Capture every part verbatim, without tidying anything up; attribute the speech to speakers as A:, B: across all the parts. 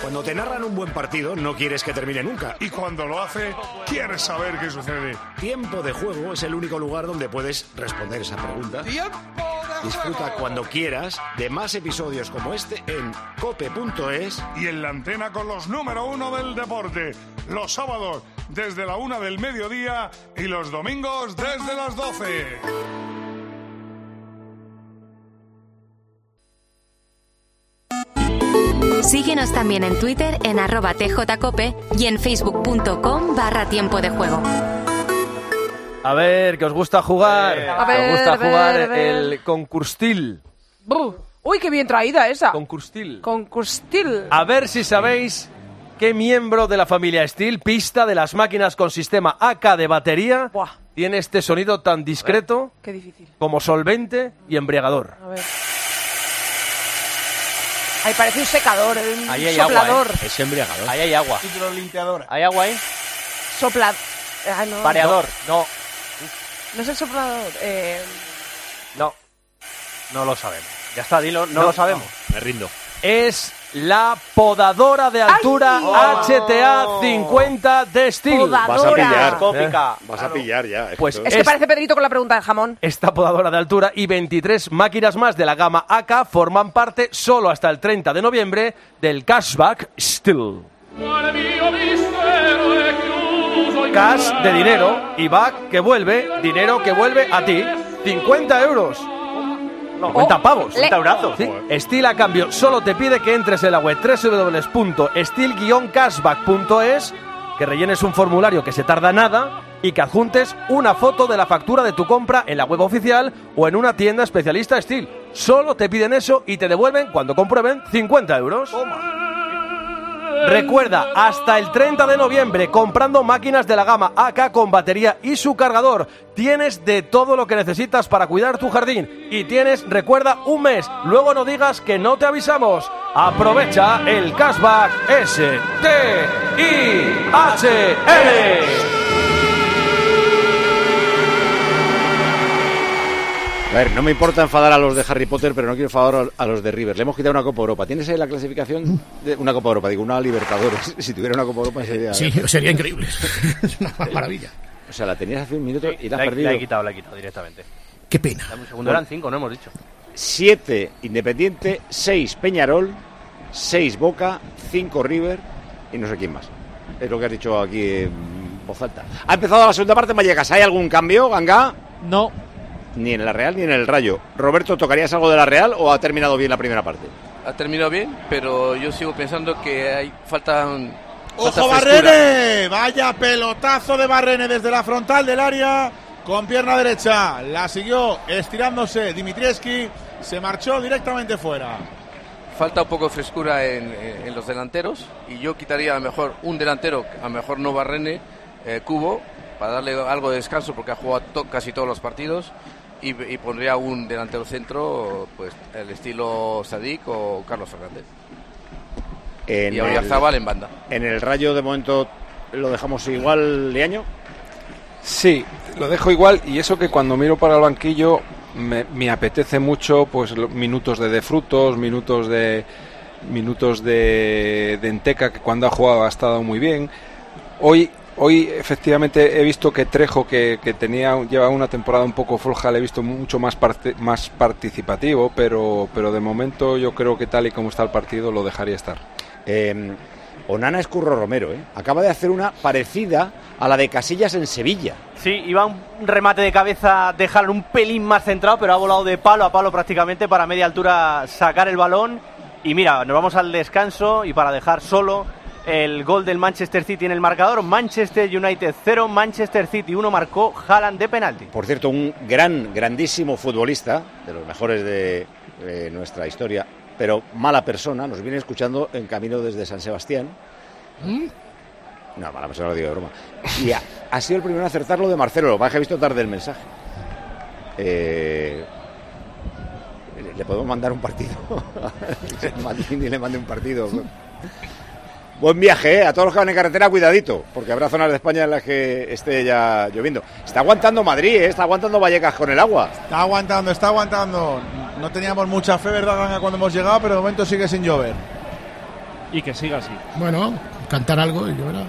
A: Cuando te narran un buen partido, no quieres que termine nunca.
B: Y cuando lo hace, quieres saber qué sucede.
A: Tiempo de Juego es el único lugar donde puedes responder esa pregunta.
B: ¡Tiempo de
A: Disfruta
B: juego!
A: cuando quieras de más episodios como este en cope punto es.
B: Y en la antena con los número uno del deporte. Los sábados desde la una del mediodía y los domingos desde las doce.
C: Síguenos también en Twitter en arroba tjcope y en facebook.com barra tiempo de juego.
D: A ver, que os gusta jugar.
E: A
D: que
E: ver,
D: os gusta
E: a ver,
D: jugar
E: a ver.
D: el concurstil.
E: Buh. Uy, qué bien traída esa.
D: Concurstil.
E: Concurstil.
D: A ver si sabéis qué miembro de la familia Steel, pista de las máquinas con sistema A K de batería,
E: Buah.
D: tiene este sonido tan discreto
E: Qué difícil.
D: como solvente y embriagador.
E: A ver. Ahí parece un secador, un
F: Ahí hay
E: soplador.
F: agua, ¿eh?
A: Es embriagador.
F: Ahí hay agua.
G: Hidrolimpiadora.
F: ¿Hay agua ahí?
E: Sopla... Ah, no.
F: Pareador. No.
E: No es el soplador. Eh...
F: No. No lo sabemos. Ya está, dilo. No, lo sabemos.
A: Me rindo.
D: Es la podadora de altura
E: ¡Ay!
D: H T A cincuenta de Steel.
E: Podadora.
A: Vas a pillar.
F: Telescópica.
A: Vas a pillar ya.
D: Pues
A: esto.
E: Es que
D: Es-
E: parece Pedrito con la pregunta del jamón.
D: Esta podadora de altura y veintitrés máquinas más de la gama A K forman parte solo hasta el treinta de noviembre del Cashback Steel. Cash de dinero y back que vuelve, dinero que vuelve a ti. cincuenta euros. No, cincuenta pavos.
E: le-
F: cincuenta eurazos.
D: Sí. Steel a cambio solo te pide que entres en la web doble u doble u doble u punto steel guion cashback punto es, que rellenes un formulario que se tarda nada y que adjuntes una foto de la factura de tu compra en la web oficial o en una tienda especialista Steel. Solo te piden eso y te devuelven, cuando comprueben, cincuenta euros. Recuerda, hasta el treinta de noviembre, comprando máquinas de la gama A K con batería y su cargador, tienes de todo lo que necesitas para cuidar tu jardín. Y tienes, recuerda, un mes. Luego no digas que no te avisamos. Aprovecha el Cashback S T I H L.
A: A ver, no me importa enfadar a los de Harry Potter, pero no quiero enfadar a los de River. Le hemos quitado una Copa Europa. ¿Tienes ahí la clasificación? De una Copa Europa, digo, una Libertadores. Si tuviera una Copa Europa sería...
H: Sí, sería increíble. Es una maravilla.
A: O sea, la tenías hace un minuto y la has
F: La, he-
A: perdido.
F: la he quitado, la he quitado directamente.
H: Qué pena.
F: Dame un segundo. Eran cinco, no hemos dicho.
A: siete Independiente, seis Peñarol, seis Boca, cinco River y no sé quién más. Es lo que has dicho aquí en voz alta. Ha empezado la segunda parte en Vallecas. ¿Hay algún cambio, Ganga?
I: No.
A: Ni en la Real ni en el Rayo. Roberto, ¿tocarías algo de la Real o ha terminado bien la primera parte?
J: Ha terminado bien, pero yo sigo pensando que hay falta...
G: ¡Ojo Barrene! Vaya pelotazo de Barrene desde la frontal del área con pierna derecha. La siguió estirándose Dimitrievski, se marchó directamente fuera.
J: Falta un poco de frescura en, en los delanteros y yo quitaría a lo mejor un delantero, a lo mejor no Barrene, eh, Cubo, para darle algo de descanso porque ha jugado to- casi todos los partidos y, y pondría un delantero centro, pues el estilo Sadik o Carlos Fernández.
A: En
J: Y Oyarzábal en banda.
A: En el Rayo de momento lo dejamos igual, Leaño.
K: Sí, lo dejo igual y eso que cuando miro para el banquillo me, me apetece mucho pues lo- minutos de De Frutos, minutos de minutos de, de Enteca, que cuando ha jugado ha estado muy bien. Hoy hoy efectivamente he visto que Trejo, que, que tenía lleva una temporada un poco floja, le he visto mucho más parte, más participativo, pero pero de momento yo creo que tal y como está el partido lo dejaría estar.
A: Eh, Onana es Curro Romero, ¿eh? Acaba de hacer una parecida a la de Casillas en Sevilla.
F: Sí, iba un remate de cabeza, dejarlo un pelín más centrado, pero ha volado de palo a palo prácticamente para media altura sacar el balón. Y mira, nos vamos al descanso y para dejar solo el gol del Manchester City en el marcador. Manchester United cero, Manchester City uno, marcó Haaland de penalti.
A: Por cierto, un gran, grandísimo futbolista, de los mejores de, de nuestra historia, pero mala persona, nos viene escuchando en camino desde San Sebastián.
H: ¿Mm?
A: No, mala persona, lo digo de broma. Y ha, ha sido el primero en acertar lo de Marcelo, lo que pasa es que he visto tarde el mensaje. Eh, le podemos mandar un partido. Y le mande un partido. Buen viaje, ¿eh? A todos los que van en carretera, cuidadito, porque habrá zonas de España en las que esté ya lloviendo. Está aguantando Madrid, ¿eh? Está aguantando Vallecas con el agua.
G: Está aguantando, está aguantando. No teníamos mucha fe, ¿verdad, Ganga, cuando hemos llegado, pero de momento sigue sin llover.
I: y que siga así.
H: Bueno, cantar algo y yo verá.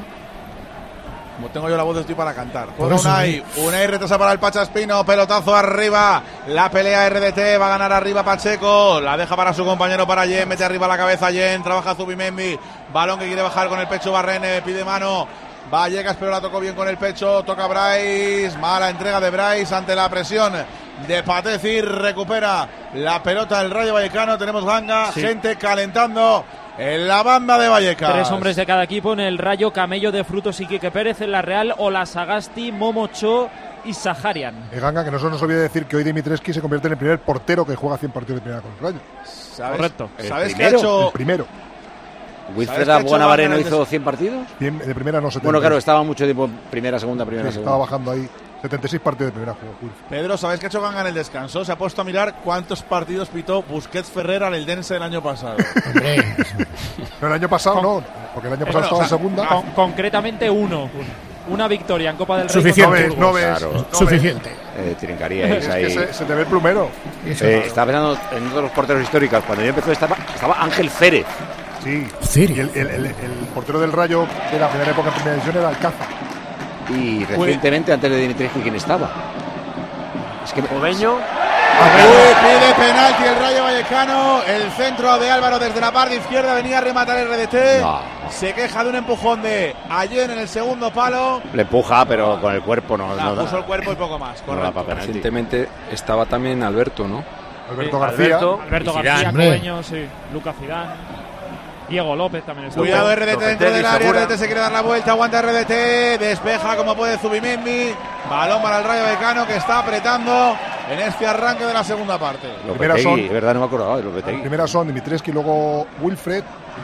G: Como tengo yo la voz, estoy para cantar.
H: Por
G: Juega
H: eso,
G: Unai.
H: ¿eh?
G: Unai retrasa para el Pachaspino. Pelotazo arriba. La pelea R D T. Va a ganar arriba Pacheco. La deja para su compañero, para Yen. Mete arriba la cabeza Yen. Trabaja Zubimendi. Balón que quiere bajar con el pecho Barrene. Pide mano. Vallecas, pero la tocó bien con el pecho. Toca Bryce. Mala entrega de Bryce ante la presión de Pateci. Recupera la pelota el Rayo Vallecano. Tenemos ganga.
I: Sí.
G: Gente calentando en la banda de Vallecas.
I: Tres hombres de cada equipo en el Rayo: Camello de Frutos y Quique Pérez. En la Real, Ola Sagasti, Momocho y Saharian.
L: Eh, Ganga, que no se nos olvide decir que hoy Dimitrescu se convierte en el primer portero que juega cien partidos de primera con el Rayo.
G: ¿Sabes?
I: Correcto.
G: ¿Sabes
A: ¿El
G: qué ha
A: primero?
G: hecho?
L: El primero.
A: Wilfred
G: qué ha hecho
A: Buenavareno
G: Ganga en el
A: hizo
G: des-
A: cien partidos.
L: Bien, de primera no setenta.
A: Bueno, claro, estaba mucho tiempo en primera, segunda, primera,
L: Sí,
A: segunda.
L: estaba bajando ahí. setenta y seis partidos de primera jugó Wilfred.
G: Pedro, ¿sabes qué ha hecho Ganga en el descanso? Se ha puesto a mirar cuántos partidos pitó Busquets Ferrer al Eldense el año pasado.
H: Hombre,
L: No, el año pasado no, porque el año pasado
G: Bueno,
L: estaba
G: o
L: en
G: sea,
L: segunda.
I: Con- concretamente uno. Una victoria en Copa del Rey.
H: Suficiente.
I: contra
L: No
I: Burgos.
L: ves,
A: Claro.
L: no ves.
H: suficiente.
A: Eh, trincaríais
L: Es
A: ahí.
L: que se, se te ve el plumero.
H: Eso.
A: Eh, estaba pensando en uno de los porteros históricos. Cuando yo empecé estaba, estaba Ángel Férez.
L: Sí.
H: ¿Serio?
L: Y el, el, el, el portero del Rayo de la primera época en primera división era Alcázar.
A: Y recientemente, antes de Dimitrescu, ¿quién estaba? Es que
F: Oveño.
G: Uy, pide penalti el Rayo Vallecano. El centro de Álvaro desde la parte izquierda. Venía a rematar el R D T.
A: No.
G: Se queja de un empujón de Allen en el segundo palo.
A: le empuja, pero con el cuerpo no,
G: Ah,
A: no da.
G: puso el cuerpo y poco más.
A: No da
G: Correcto.
A: para penalti.
K: Recientemente estaba también Alberto, ¿no?
L: Alberto
F: Sí,
L: García.
F: Alberto.
I: Alberto
K: Y Zidane.
I: García,
H: Hombre.
I: Coveño, sí. Lucas Zidane. Diego López también está.
G: Cuidado R D T dentro
F: Lopetegui,
G: del área.
F: segura.
G: R D T se quiere dar la vuelta. Aguanta R D T. Despeja como puede Zubimendi. Balón para el Rayo Vallecano que está apretando en este arranque de la segunda parte.
L: Primeras son-
A: Lopetegui, es verdad, no me acordaba de Lopetegui.
L: Primera son Dimitrescu y luego Wilfred,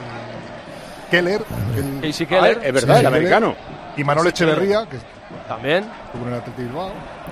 L: eh, Keller, el-
F: Casey
A: Ah,
F: Keller.
A: es verdad,
L: Sí,
A: el americano.
L: y Manuel Echeverría, que
F: También.
L: estuvo en el Athletic Bilbao.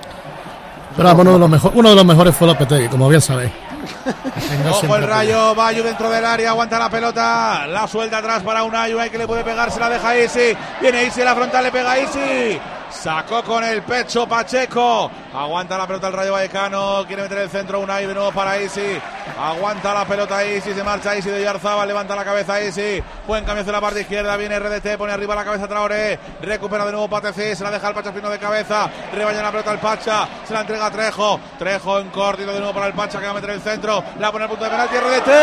H: Pero vamos, uno de los mejores, uno de los mejores fue Lopetegui, como bien sabéis. Venga,
G: Ojo
H: siempre
G: el Rayo, Bayu dentro del área, aguanta la pelota, la suelta atrás para Unai, Unai que le puede pegar, se la deja Isi, viene Isi, la frontal le pega Isi, sacó con el pecho Pacheco, aguanta la pelota el Rayo Vallecano, quiere meter el centro Unai de nuevo para Isi, aguanta la pelota Isi, se marcha Isi de Yarzaba, levanta la cabeza Isi, buen cambio hacia la parte izquierda, viene R D T, pone arriba la cabeza Traoré, recupera de nuevo Pateci, se la deja al Pachaspino de cabeza, rebaña la pelota al Pacha, se la entrega a Trejo, Trejo en cortito de nuevo para el Pacha que va a meter el centro, la pone al punto de penalti R D T,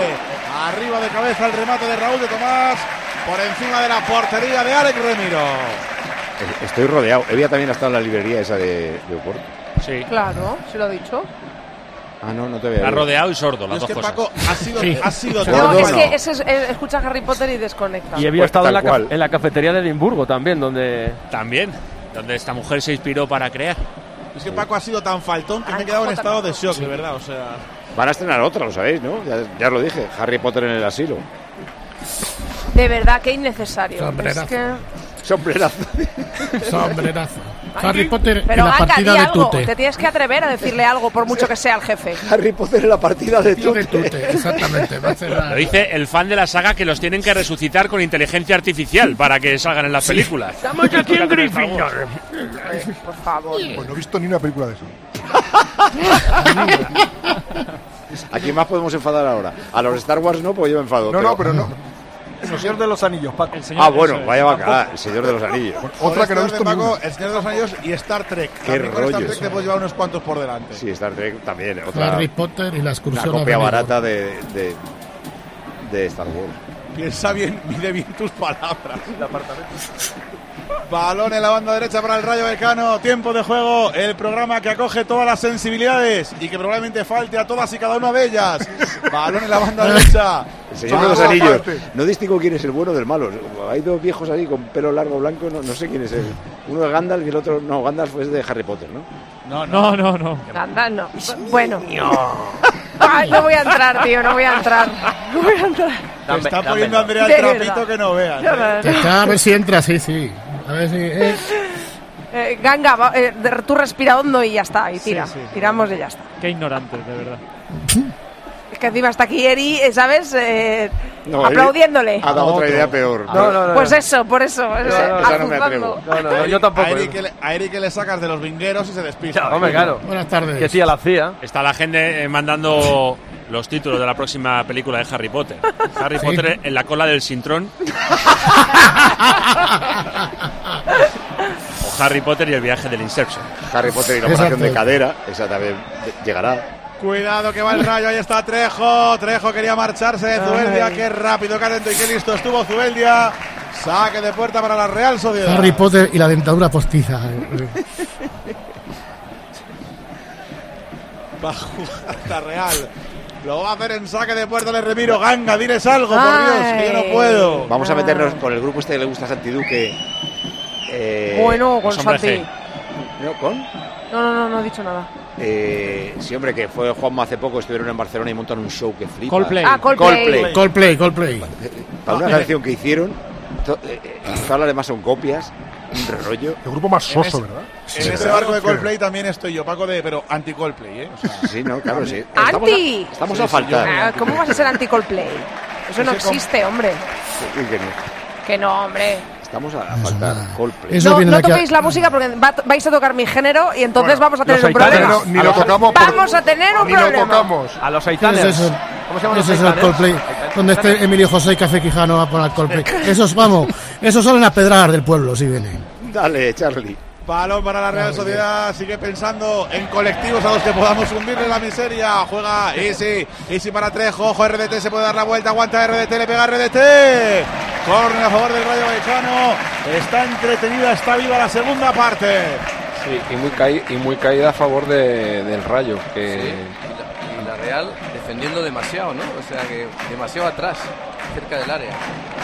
G: arriba de cabeza el remate de Raúl de Tomás, por encima de la portería de Alex Remiro.
A: Estoy rodeado. Había también estado en la librería esa de, de Oporto.
E: Sí. Claro, se lo he dicho.
A: Ah, no, no te veo.
M: Está rodeado y sordo, las
G: Es
M: dos
G: que
M: cosas.
G: Paco ha sido,
H: Sí.
G: ha sido
E: No,
G: todo
E: es
G: el-
E: que ese es- eh, escucha Harry Potter y desconecta.
F: Y había
A: Pues
F: estado en
A: tal
F: la, ca-
A: cual.
F: en la cafetería de Edimburgo también, donde.
M: También, donde esta mujer se inspiró para crear.
G: Es que Paco ha sido tan faltón que me he quedado en estado de shock, de verdad, o sea...
A: Van a estrenar otra, lo sabéis, ¿no? Ya, ya os lo dije. Harry Potter en el asilo.
E: De verdad, que innecesario.
H: Sombrerazo.
E: Es que...
A: Sombrerazo.
H: Sombrerazo. Harry Potter
E: Pero
H: en la
E: Ganga,
H: partida
E: di
H: de
E: algo.
H: Tute.
E: Te tienes que atrever a decirle algo, por mucho que sea el jefe.
A: Harry Potter en la partida de
H: Tío de
A: Tute.
H: Tute, exactamente. Va a ser la-
M: Lo dice el fan de la saga que los tienen que resucitar con inteligencia artificial para que salgan en las películas.
H: Estamos aquí en Gryffindor.
E: Por favor.
L: Pues no he visto ni una película de eso.
A: ¿A quién más podemos enfadar ahora? A los Star Wars no, pues yo me enfado.
L: No, no, pero no.
D: El Señor de los Anillos, Paco.
I: El señor-
A: Ah, bueno,
I: eso es.
A: vaya bacala, el Señor de los Anillos.
L: Otra que no he visto
G: de
L: ni
G: Paco,
L: una.
G: El Señor de los Anillos y Star Trek.
A: Qué
G: También con Star
A: rollo
G: Trek
A: eso.
G: te puedes llevar unos cuantos por delante.
A: Sí, Star Trek también. Otra,
H: Harry Potter y la
A: una
H: excursión a
A: copia
H: Benidorm.
A: barata de, de, de Star Wars.
G: Piensa bien, mide bien tus palabras. Balón en la banda derecha para el Rayo Vallecano. Tiempo de juego. El programa que acoge todas las sensibilidades y que probablemente falte a todas y cada una de ellas. Balón en la banda derecha.
A: El Señor de los
L: Vamos,
A: Anillos.
L: aparte.
A: No distingo quién es el bueno del malo. Hay dos viejos ahí con pelo largo blanco, no, no sé quién es él. Uno es Gandalf y el otro... No, Gandalf es de Harry Potter, ¿no?
G: No, no.
I: No, no, no.
E: Anda, no. Bueno. Ay, no voy a entrar, tío, no voy a entrar. No voy a entrar.
G: Te
F: Dame-
G: está
F: dame,
G: poniendo
F: no.
G: Andrea el
E: De
G: trapito
E: verdad.
G: que no veas.
E: Yo
G: ¿eh?
E: no-
H: Que está, a ver si entra, sí, sí. A ver si. eh.
E: Eh, Ganga, va, eh, de- tú respira hondo y ya está, y tira.
I: Sí, sí.
E: Tiramos y ya está.
I: Qué ignorantes, de verdad.
E: Es que encima está aquí Eri, eh, ¿sabes? Eh,
A: No,
E: aplaudiéndole.
A: Ha dado otra idea peor.
F: No, no, no.
E: Pues eso, por eso. eh,
A: esa- esa no me
E: azuzando.
A: atrevo.
F: No, no, no, yo tampoco.
G: A Eric, que le, a Eric que le sacas de los vingueros y se despista.
F: Hombre, claro.
H: Buenas tardes.
F: Que tía la hacía.
M: Está la gente eh, mandando los títulos de la próxima película de Harry Potter. Harry
H: Sí.
M: Potter en la cola del Sintrón. O Harry Potter y el viaje del Inception.
A: Harry Potter y la
H: Exacto.
A: operación de cadera, esa también llegará.
G: Cuidado que va el Rayo, ahí está Trejo. Trejo quería marcharse de Zubeldia.
E: Ay.
G: Qué rápido, qué atento y qué listo estuvo Zubeldia. Saque de puerta para la Real Sociedad.
H: Harry Potter y la dentadura postiza.
G: Va a jugar la Real. Lo va a hacer en saque de puerta. Le remiro. Ganga, diles algo, por Dios, que yo no puedo.
A: Vamos a meternos con el grupo este que le gusta a Santi Duque. Eh,
E: Bueno, con
A: los hombres
E: Santi.
A: G. ¿No? ¿Con?
E: No, no, no, no he dicho nada.
A: Eh, sí, hombre, que fue Juanma hace poco, estuvieron en Barcelona y montaron un show que flipa.
I: Coldplay.
E: Ah, Coldplay.
H: Coldplay, Coldplay.
A: Para una canción que hicieron, to- eh, eh, todas las demás son copias, un rollo.
L: El grupo más soso, ¿verdad?
G: En ese barco de Coldplay también estoy yo, Paco, de pero anti-Coldplay, ¿eh? O sea,
A: Sí, no, claro, sí.
E: ¡Anti!
A: Estamos a, estamos
G: Sí,
A: a
G: sí,
A: faltar.
G: yo-
E: Ah, ¿Cómo vas a ser anti-Coldplay? Eso no
G: Ese com-
E: existe, hombre.
A: Sí, que no.
E: Que no, hombre.
A: Estamos a, a faltar. Coldplay.
H: Eso
E: No,
H: viene
E: no
H: aquí a-
E: toquéis la música porque va- vais a tocar mi género y entonces
L: Bueno,
E: vamos a tener
I: los
E: un problema.
I: haitanes
L: Ni lo tocamos. por-
E: Vamos a tener un
L: Ni lo
E: problema.
L: tocamos.
F: A los
H: Ese
F: Aitanes.
H: es el,
F: ¿Cómo se llaman los
H: ese es el
F: Aitanes?
H: Coldplay. Donde esté Emilio José y Café Quijano va a poner Coldplay. Esos, vamos, esos salen a pedrar del pueblo, si vienen.
A: Dale, Charlie.
G: balón para la Real Sociedad. Sigue pensando en colectivos a los que podamos hundirle la miseria. Juega Easy. Easy para Trejo. Ojo, R D T se puede dar la vuelta. Aguanta R D T. Le pega R D T. Corner a favor del Rayo Vallecano. Está entretenida, está viva la segunda parte.
K: Sí, y muy, caí- y muy caída a favor de- del Rayo. Que
J: Sí, y, la, y la Real defendiendo demasiado, ¿no? O sea que demasiado atrás, cerca del área.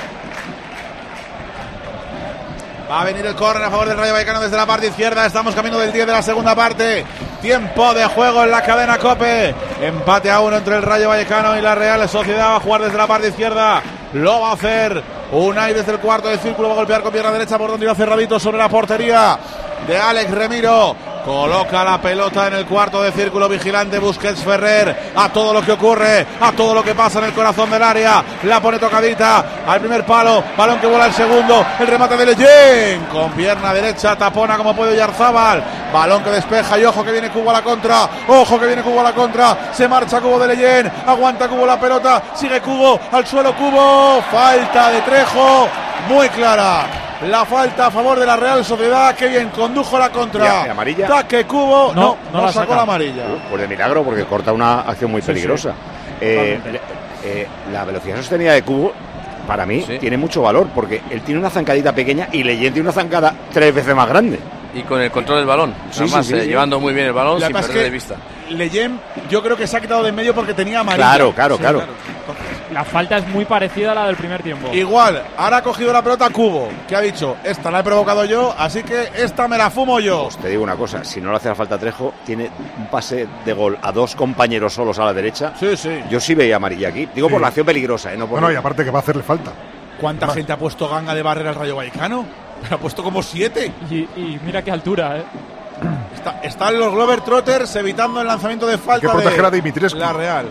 G: Va a venir el córner a favor del Rayo Vallecano desde la parte izquierda. Estamos camino del diez de la segunda parte. Tiempo de juego en la cadena COPE. Empate a uno entre el Rayo Vallecano y la Real Sociedad. Va a jugar desde la parte izquierda. Lo va a hacer Unai desde el cuarto de círculo. Va a golpear con pierna derecha por donde iba cerradito sobre la portería de Alex Remiro. Coloca la pelota en el cuarto de círculo. Vigilante Busquets Ferrer. A todo lo que ocurre, a todo lo que pasa en el corazón del área. La pone tocadita al primer palo. Balón que vuela al segundo. El remate de Leyen. Con pierna derecha tapona como puede Oyarzábal. Balón que despeja y ojo que viene Cubo a la contra. Ojo que viene Cubo a la contra. Se marcha Cubo de Leyen. Aguanta Cubo la pelota. Sigue Cubo al suelo Cubo. Falta de Trejo. Muy clara. La falta a favor de la Real Sociedad. Que bien condujo la contra.
A: ¿Y amarilla?
G: Taque Cubo. No,
I: No,
G: no,
I: no la
G: sacó
I: saca.
G: la amarilla.
A: Pues de milagro, porque corta una acción muy peligrosa. Eh, le- eh, la velocidad sostenida de Cubo, para mí,
J: Sí.
A: tiene mucho valor, porque él tiene una zancadita pequeña y Leyen tiene una zancada tres veces más grande.
J: Y con el control del balón.
A: Sí,
J: Además,
A: sí, sí,
J: eh,
A: sí.
J: llevando muy bien el balón
G: La
J: sin
G: verdad es
J: perder
G: que
J: de vista.
G: Leyen, yo creo que se ha quitado de en medio porque tenía amarilla.
A: Claro, claro, claro.
G: Entonces,
I: La falta es muy parecida a la del primer tiempo.
G: igual, ahora ha cogido la pelota Cubo, que ha dicho, esta la he provocado yo, así que esta me la fumo yo.
A: Pues te digo una cosa, si no le hace la falta a Trejo, tiene un pase de gol a dos compañeros solos a la derecha.
G: Sí, sí.
A: Yo sí veía amarilla aquí. Digo por
L: Sí.
A: la acción peligrosa, ¿eh? No por
L: Bueno, y aparte que va a hacerle falta.
G: ¿Cuánta gente ha puesto ganga de barrera al Rayo Vallecano? Ha puesto como siete.
I: Y, y mira qué altura, ¿eh?
G: Está- están los Glover Trotters evitando el lanzamiento de falta
L: Hay que proteger
G: de
L: a Dimitrescu.
G: la Real.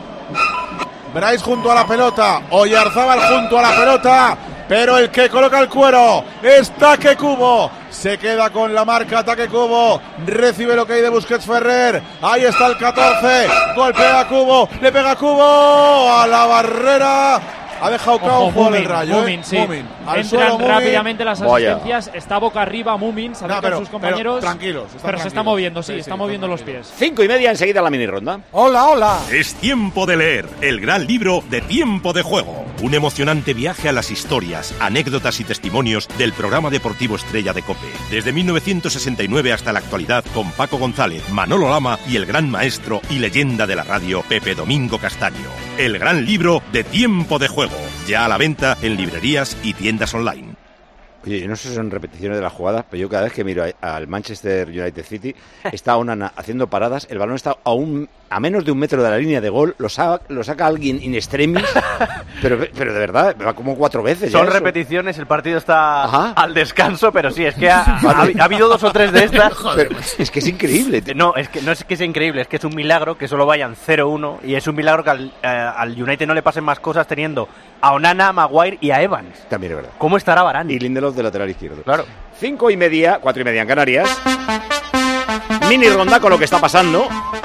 G: Bryce junto a la pelota, Oyarzábal junto a la pelota, pero el que coloca el cuero es Taque Cubo. Se queda con la marca Taque Cubo, recibe lo que hay de Busquets Ferrer. Ahí está el catorce, golpea a Cubo, le pega a Cubo a la barrera. Ha dejado cao
I: Ojo,
G: un juego del
I: Mumin,
G: Rayo.
I: Mumin,
G: eh.
I: sí.
G: Mumin. Al
I: Entran
G: suelo, Mumin.
I: rápidamente las
A: Vaya.
I: asistencias. Está boca arriba Mumin, se
G: No,
I: acerca
G: pero-
I: a sus
G: pero
I: compañeros.
G: tranquilos, están
I: Pero se está
G: tranquilos.
I: moviendo, sí,
G: Sí, sí,
I: está
G: están
I: moviendo los
G: tranquilos.
I: pies.
A: Cinco y media, enseguida la mini ronda.
N: Hola, hola.
O: Es tiempo de leer el gran libro de Tiempo de Juego. Un emocionante viaje a las historias, anécdotas y testimonios del programa deportivo estrella de COPE. Desde mil novecientos sesenta y nueve hasta la actualidad con Paco González, Manolo Lama y el gran maestro y leyenda de la radio Pepe Domingo Castaño. El gran libro de Tiempo de Juego. Ya a la venta en librerías y tiendas online.
A: Oye, yo no sé si son repeticiones de las jugadas, pero yo cada vez que miro a- al Manchester United City, está Onana haciendo paradas, el balón está a, un, a menos de un metro de la línea de gol, lo, sa- lo saca alguien in extremis, pero, pero de verdad, va como cuatro veces. ya
F: Son
A: eso.
F: repeticiones, el partido está
A: Ajá.
F: al descanso, pero sí, es que ha, ha- ha habido dos o tres de estas.
A: Pero es que es increíble.
F: No, es que no es que sea increíble, es que es un milagro que solo vayan cero uno y es un milagro que al, eh, al United no le pasen más cosas teniendo a Onana, a Maguire y a Evans.
A: También es verdad.
F: ¿Cómo estará Varane?
A: Y Lindelof de lateral izquierdo.
F: Claro.
A: Cinco y media, cuatro y media en Canarias. Mini ronda con lo que está pasando.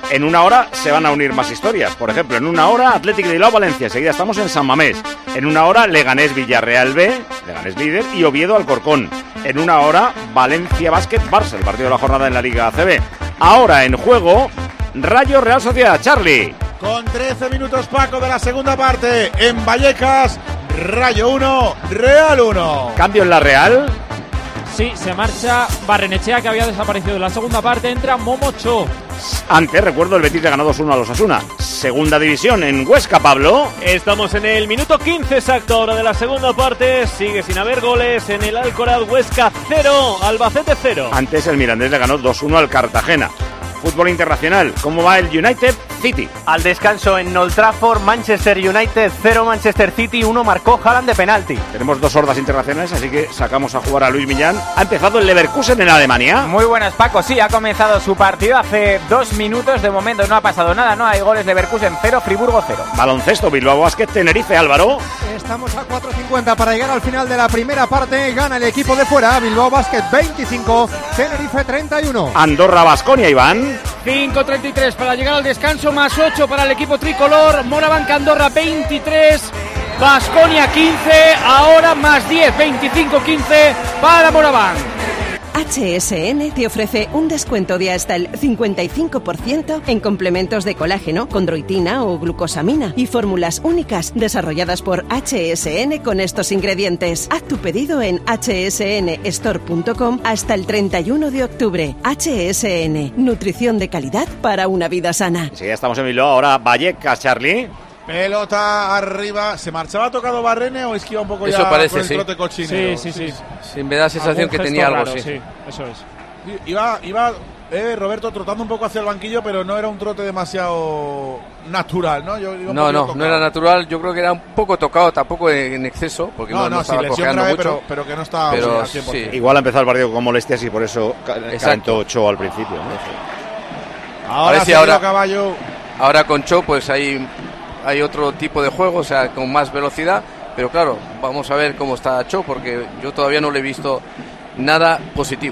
A: En una hora se van a unir más historias. Por ejemplo, en una hora Athletic de Bilbao Valencia. Enseguida estamos en San Mamés. En una hora Leganés Villarreal B, Leganés líder, y Oviedo Alcorcón. En una hora Valencia Basket Barça, el partido de la jornada en la Liga A C B. Ahora en juego Rayo Real Sociedad. Charlie.
G: Con trece minutos, Paco, de la segunda parte en Vallecas. Rayo uno, Real uno.
A: Cambio en la Real.
I: Sí, se marcha Barrenechea, que había desaparecido en la segunda parte. Entra Momo Cho.
A: Antes, recuerdo, el Betis le ganó dos uno a los Osasuna. Segunda división en Huesca, Pablo.
F: Estamos en el minuto quince exacto ahora de la segunda parte. Sigue sin haber goles en el Alcoraz. Huesca cero, Albacete cero.
A: Antes el Mirandés le ganó dos uno al Cartagena. Fútbol internacional, ¿cómo va el United City?
F: Al descanso en Old Trafford, Manchester United cero, Manchester City uno, marcó Haaland de penalti.
A: Tenemos dos hordas internacionales, así que sacamos a jugar a Luis Millán. Ha empezado el Leverkusen en Alemania.
N: Muy buenas, Paco, sí, ha comenzado su partido hace dos minutos. De momento no ha pasado nada, no hay goles. Leverkusen cero, Friburgo cero.
A: Baloncesto, Bilbao Basket, Tenerife, Álvaro.
P: Estamos a cuatro cincuenta para llegar al final de la primera parte. Gana el equipo de fuera, Bilbao Basket veinticinco, Tenerife treinta y uno.
A: Andorra, Baskonia, Iván.
Q: cinco treinta y tres para llegar al descanso, más ocho para el equipo tricolor. Morabanca Andorra veintitrés, Baskonia quince, ahora más diez, veinticinco quince para Morabanc.
R: H S N te ofrece un descuento de hasta el cincuenta y cinco por ciento en complementos de colágeno, condroitina o glucosamina y fórmulas únicas desarrolladas por H S N con estos ingredientes. Haz tu pedido en h s n store punto com hasta el treinta y uno de octubre. H S N, nutrición de calidad para una vida sana.
A: Sí, ya estamos en Bilbao, ahora Vallecas, Charlie.
G: Pelota arriba. ¿Se marchaba tocado Barrene o esquiva un poco
J: eso
G: ya
J: parece,
G: con el
J: sí.
G: trote cochinero?
I: Sí, sí, sí.
J: Sí, me da la sensación que tenía algo,
I: raro,
J: sí.
I: sí. Eso es.
G: Iba, iba eh, Roberto trotando un poco hacia el banquillo, pero no era un trote demasiado natural, ¿no? Yo, iba un
J: no, no,
G: tocado.
J: no era natural. Yo creo que era un poco tocado, tampoco en exceso, porque no,
G: No,
J: no,
G: no,
J: estaba
G: sí, lesión
J: cojeando
G: grave,
J: mucho.
G: pero, pero que no estaba
J: pero,
G: al cien por ciento.
J: sí.
A: Igual ha empezado el partido con molestias y por eso ca- calentó Ocho al principio, ¿no?
G: Ahora
J: A ver si
G: sí,
J: ahora,
G: Caballo.
J: ahora con Cho, pues hay, hay otro tipo de juego, o sea, con más velocidad. Pero claro, vamos a ver cómo está Cho, porque yo todavía no le he visto nada positivo.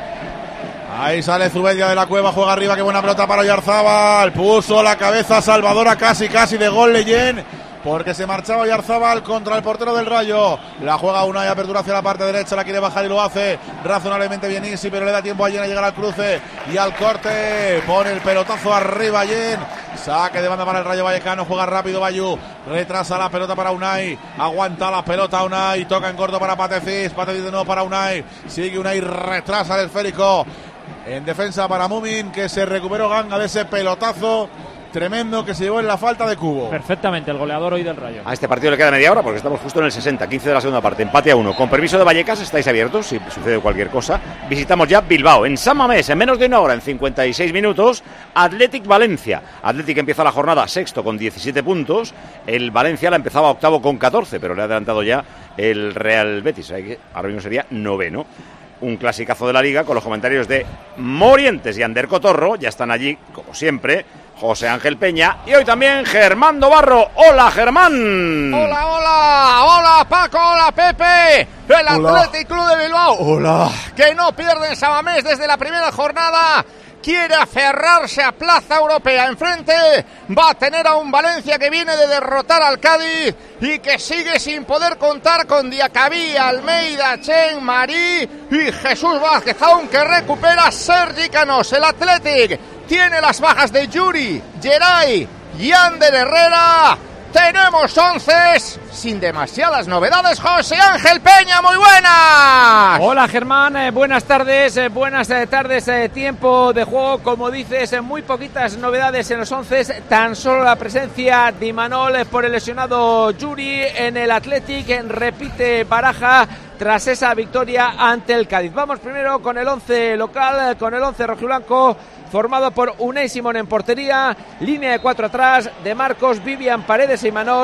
G: Ahí sale Zubeldia de la cueva, juega arriba, qué buena pelota para Oyarzábal. Puso la cabeza salvadora casi, casi de gol Leyen, porque se marchaba Oyarzábal contra el portero del Rayo. La juega Unai, apertura hacia la parte derecha, la quiere bajar y lo hace razonablemente bien Isi, pero le da tiempo a Yen a llegar al cruce y al corte. Pone el pelotazo arriba Yen. Saque de banda para el Rayo Vallecano, juega rápido Bayú, retrasa la pelota para Unai, aguanta la pelota Unai, toca en corto para Patefis, Patefis de nuevo para Unai, sigue Unai, retrasa el esférico. En defensa para Mumin, que se recuperó Ganga de ese pelotazo tremendo que se llevó en la falta de Cubo.
I: Perfectamente, el goleador hoy del Rayo.
A: A este partido le queda media hora porque estamos justo en el sesenta, quince de la segunda parte, empate a uno. Con permiso de Vallecas, estáis abiertos si sucede cualquier cosa. Visitamos ya Bilbao, en San Mamés, en menos de una hora, en cincuenta y seis minutos. Athletic Valencia. Athletic empieza la jornada sexto con diecisiete puntos. El Valencia la empezaba octavo con catorce, pero le ha adelantado ya el Real Betis. Ahora mismo sería noveno. Un clasicazo de la Liga con los comentarios de Morientes y Ander Cotorro. Ya están allí, como siempre, José Ángel Peña y hoy también Germán Dobarro. ¡Hola, Germán!
S: ¡Hola, hola! ¡Hola, Paco! ¡Hola, Pepe! ¡El Athletic Club de Bilbao!
G: ¡Hola!
S: Que no pierde en Samamés desde la primera jornada. Quiere aferrarse a plaza europea. Enfrente va a tener a un Valencia que viene de derrotar al Cádiz y que sigue sin poder contar con Diacabí, Almeida, Chen, Marí y Jesús Vázquez, aunque recupera Sergi Canós. El Athletic tiene las bajas de Yuri, Geray y Ander Herrera. Tenemos once sin demasiadas novedades. José Ángel Peña, muy buenas.
Q: Hola Germán, eh, buenas tardes, eh, buenas eh, tardes, eh, tiempo de juego, como dices, eh, muy poquitas novedades en los once, tan solo la presencia de Imanol eh, por el lesionado Yuri en el Athletic, eh, repite Baraja tras esa victoria ante el Cádiz. Vamos primero con el once local, eh, con el once rojiblanco, formado por Unai Simón en portería, línea de cuatro atrás, de Marcos, Vivian, Paredes e Imanol,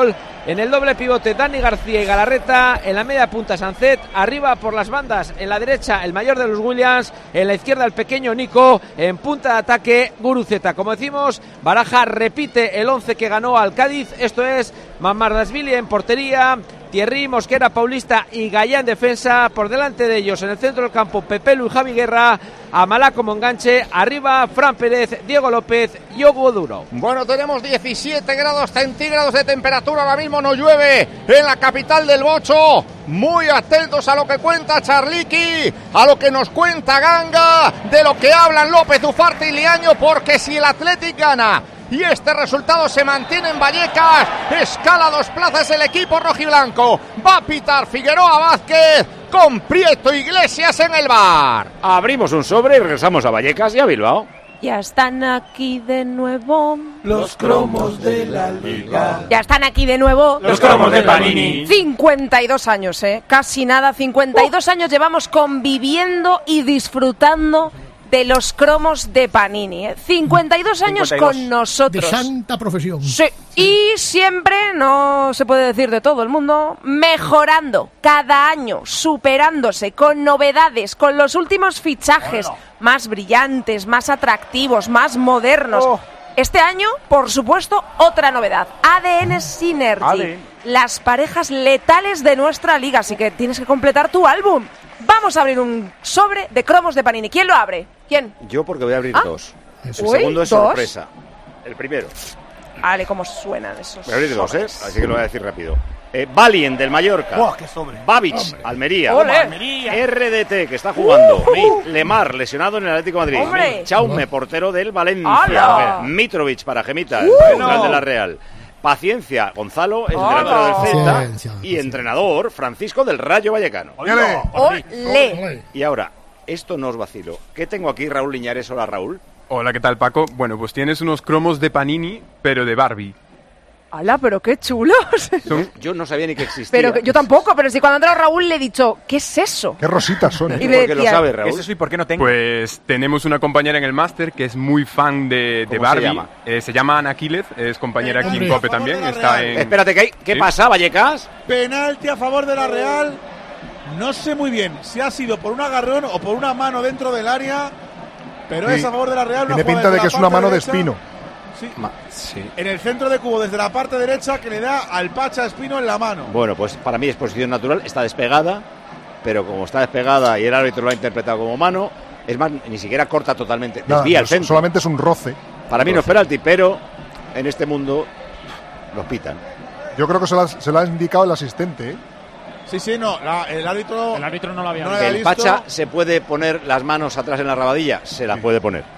Q: En el doble pivote, Dani García y Galarreta. En la media punta, Sancet. Arriba por las bandas, en la derecha, el mayor de los Williams. En la izquierda, el pequeño Nico. En punta de ataque, Guruceta. Como decimos, Baraja repite el once que ganó al Cádiz. Esto es Mamardashvili en portería, Thierry, Mosquera, Paulista y Gallá en defensa. Por delante de ellos, en el centro del campo, Pepelu y Javi Guerra. Amalá como enganche. Arriba, Fran Pérez, Diego López y Hugo Duro.
S: Bueno, tenemos diecisiete grados centígrados de temperatura. Ahora mismo no llueve en la capital del Bocho. Muy atentos a lo que cuenta Charliqui, a lo que nos cuenta Ganga, de lo que hablan López, Ufarte y Liaño, porque si el Athletic gana y este resultado se mantiene en Vallecas, escala dos plazas el equipo rojiblanco. Va a pitar Figueroa Vázquez con Prieto Iglesias en el bar.
A: Abrimos un sobre y regresamos a Vallecas y a Bilbao.
E: Ya están aquí de nuevo
T: los cromos de la liga.
E: Ya están aquí de nuevo
T: los cromos de Panini.
E: cincuenta y dos años, ¿eh? Casi nada. cincuenta y dos uh. años llevamos conviviendo y disfrutando de los cromos de Panini, ¿eh? cincuenta y dos años cincuenta y dos con nosotros.
H: De santa profesión.
E: Sí. Y siempre, no se puede decir de todo el mundo, mejorando cada año, superándose con novedades, con los últimos fichajes bueno. más brillantes, más atractivos, más modernos. Oh. Este año, por supuesto, otra novedad. A D N Synergy. A D N. Las parejas letales de nuestra liga. Así que tienes que completar tu álbum. Vamos a abrir un sobre de cromos de Panini. ¿Quién lo abre? ¿Quién?
A: Yo, porque voy a abrir ¿Ah? dos. El
E: Uy,
A: segundo es
E: ¿dos?
A: sorpresa. El primero.
E: Vale, cómo suenan esos.
A: Voy a abrir dos, ¿eh? Así que lo voy a decir rápido. Eh, Valien del Mallorca.
T: ¡Oh, qué sobre!
A: Babic,
T: Hombre.
A: Almería.
T: Almería.
A: R D T, que está jugando.
E: Uh, uh.
A: Lemar, lesionado en el Atlético de Madrid.
E: Hombre.
A: Chaume, portero del Valencia.
E: ¡Hala!
A: Mitrovic para Gemita,
E: Uh.
A: el central de la Real. Paciencia, Gonzalo, es delantero del Celta. Ciencia, y entrenador, Francisco del Rayo Vallecano.
E: ¡Olé! ¡Olé!
A: Y ahora, esto no os vacilo. ¿Qué tengo aquí, Raúl Liñares? Hola, Raúl.
U: Hola, ¿qué tal, Paco? Bueno, pues tienes unos cromos de Panini, pero de Barbie.
E: ¡Hala, pero qué chulos!
A: Son... Yo no sabía ni que existía.
E: Pero que, yo tampoco, pero si cuando entró Raúl le he dicho, ¿qué es eso?
L: ¿Qué rositas son?
E: Y
A: ¿Por qué lo sabe, Raúl?
U: ¿Qué es eso y por qué no tengo? Pues tenemos una compañera en el máster que es muy fan de, de
A: ¿Cómo
U: Barbie.
A: se llama?
U: Eh, se llama Ana Quílez, es compañera aquí en Cope también. Está en...
A: Espérate, ¿qué, hay? ¿Qué
U: ¿Sí?
A: pasa, Vallecas?
G: Penalti a favor de la Real. No sé muy bien si ha sido por un agarrón o por una mano dentro del área, pero
L: Sí.
G: es a favor de la Real.
L: Tiene
G: Una
L: pinta de que es una mano de
G: derecha.
L: Espino.
G: Sí.
U: Ma- sí.
G: En el centro de cubo, desde la parte derecha, que le da al Pacha Espino en la mano.
A: Bueno, pues para mí es posición natural, está despegada, pero como está despegada y el árbitro lo ha interpretado como mano, es más, ni siquiera corta totalmente,
L: Nada,
A: desvía el
L: pues
A: centro.
L: solamente es un roce.
A: Para mí no es penalti, pero en este mundo los pitan.
L: Yo creo que se lo ha, se lo ha indicado el asistente, ¿eh?
G: Sí, sí, no. La, el árbitro.
I: El árbitro no lo había
G: no
I: visto.
G: lo
A: ¿El
G: visto.
A: Pacha se puede poner las manos atrás en la rabadilla? Se las puede poner.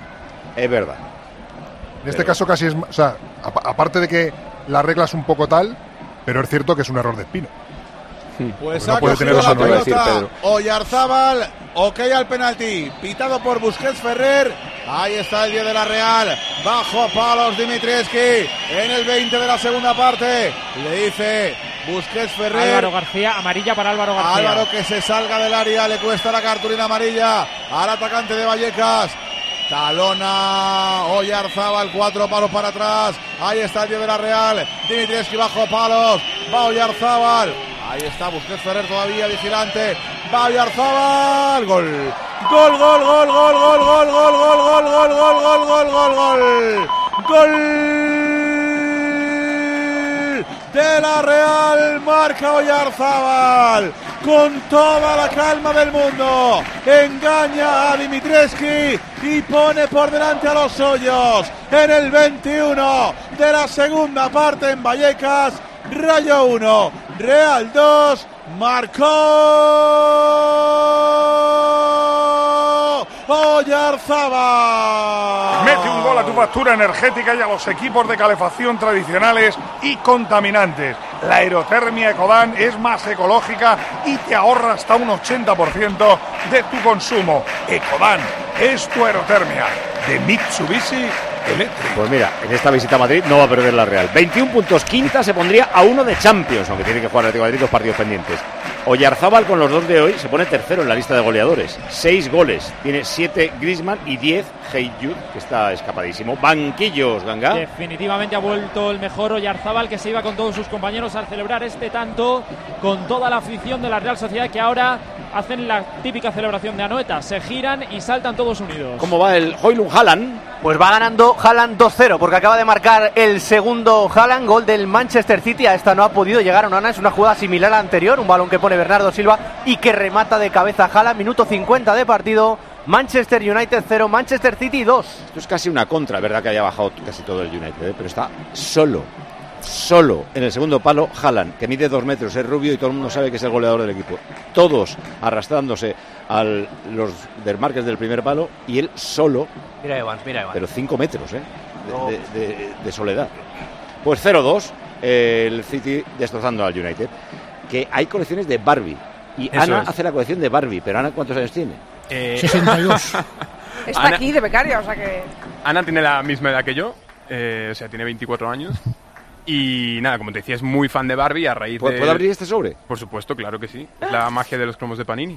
A: Es verdad.
L: En este
A: Pero-
L: caso casi es... O sea, a- aparte de que la regla es un poco tal, pero es cierto que es un error de Espino.
G: Pues
L: no
G: ha
L: puede
G: cogido
L: tener
G: la
L: razón, no iba a
G: pelota
L: decir, Pedro.
G: Oyarzábal, ok al penalti, pitado por Busquets Ferrer. Ahí está el diez de la Real, bajo palos Dimitrievski en el veinte de la segunda parte. Le dice Busquets Ferrer.
I: Álvaro García, amarilla para Álvaro García.
G: Álvaro que se salga del área, le cuesta la cartulina amarilla al atacante de Vallecas. Talona Oyarzábal, cuatro palos para atrás. Ahí está el diez de la Real. Dimitrievski bajo palos. Va Oyarzábal. Ahí está Busquets Ferrer todavía vigilante. Va Oyarzábal. Gol. Gol, gol, gol, gol, gol, gol, gol, gol, gol, gol, gol, gol, gol, gol, gol. Gol de la Real. Marca Oyarzábal. Con toda la calma del mundo, engaña a Dimitrievski y pone por delante a los suyos en el veintiuno de la segunda parte en Vallecas. Rayo uno, Real dos, marcó Oyarzábal.
B: Mete un gol a tu factura energética y a los equipos de calefacción tradicionales y contaminantes. La aerotermia Ecodan es más ecológica y te ahorra hasta un ochenta por ciento de tu consumo. Ecodan es tu aerotermia de Mitsubishi Electric.
A: Pues mira, en esta visita a Madrid no va a perder la Real. veintiún puntos, quinta, se pondría a uno de Champions, aunque tiene que jugar el Atlético de Madrid dos partidos pendientes. Oyarzábal con los dos de hoy se pone tercero en la lista de goleadores. Seis goles. Tiene siete Griezmann y diez Heyjud, que está escapadísimo. Banquillos, Ganga.
I: Definitivamente ha vuelto el mejor Oyarzábal, que se iba con todos sus compañeros al celebrar este tanto, con toda la afición de la Real Sociedad, que ahora hacen la típica celebración de Anoeta. Se giran y saltan todos unidos.
A: ¿Cómo va el Højlund Haaland?
F: Pues va ganando Haaland dos cero, porque acaba de marcar el segundo Haaland, gol del Manchester City. A esta no ha podido llegar Onana, es una jugada similar a la anterior, un balón que pone Bernardo Silva y que remata de cabeza Haaland. Minuto cincuenta de partido, Manchester United cero, Manchester City dos.
A: Esto es casi una contra, verdad que haya bajado casi todo el United, ¿eh? Pero está solo, solo en el segundo palo Haaland, que mide dos metros, es rubio y todo el mundo sabe que es el goleador del equipo. Todos arrastrándose a los desmarques del primer palo y él solo.
F: Mira Evans, mira Evans.
A: Pero cinco metros, ¿eh? De, de, de, de soledad. Pues cero dos, eh, el City destrozando al United. Que hay colecciones de Barbie. Y
U: Eso
A: Ana
U: es.
A: hace la colección de Barbie. Pero Ana, ¿cuántos años tiene?
U: Eh,
H: sesenta y dos.
E: Está
U: Ana-
E: aquí de becaria, o sea que...
U: Ana tiene la misma edad que yo, eh, o sea, tiene veinticuatro años. Y nada, como te decía, es muy fan de Barbie a raíz
A: ¿Puedo-
U: de...
A: ¿puedo abrir este sobre?
U: Por supuesto, claro que sí. Es la magia de los cromos de Panini.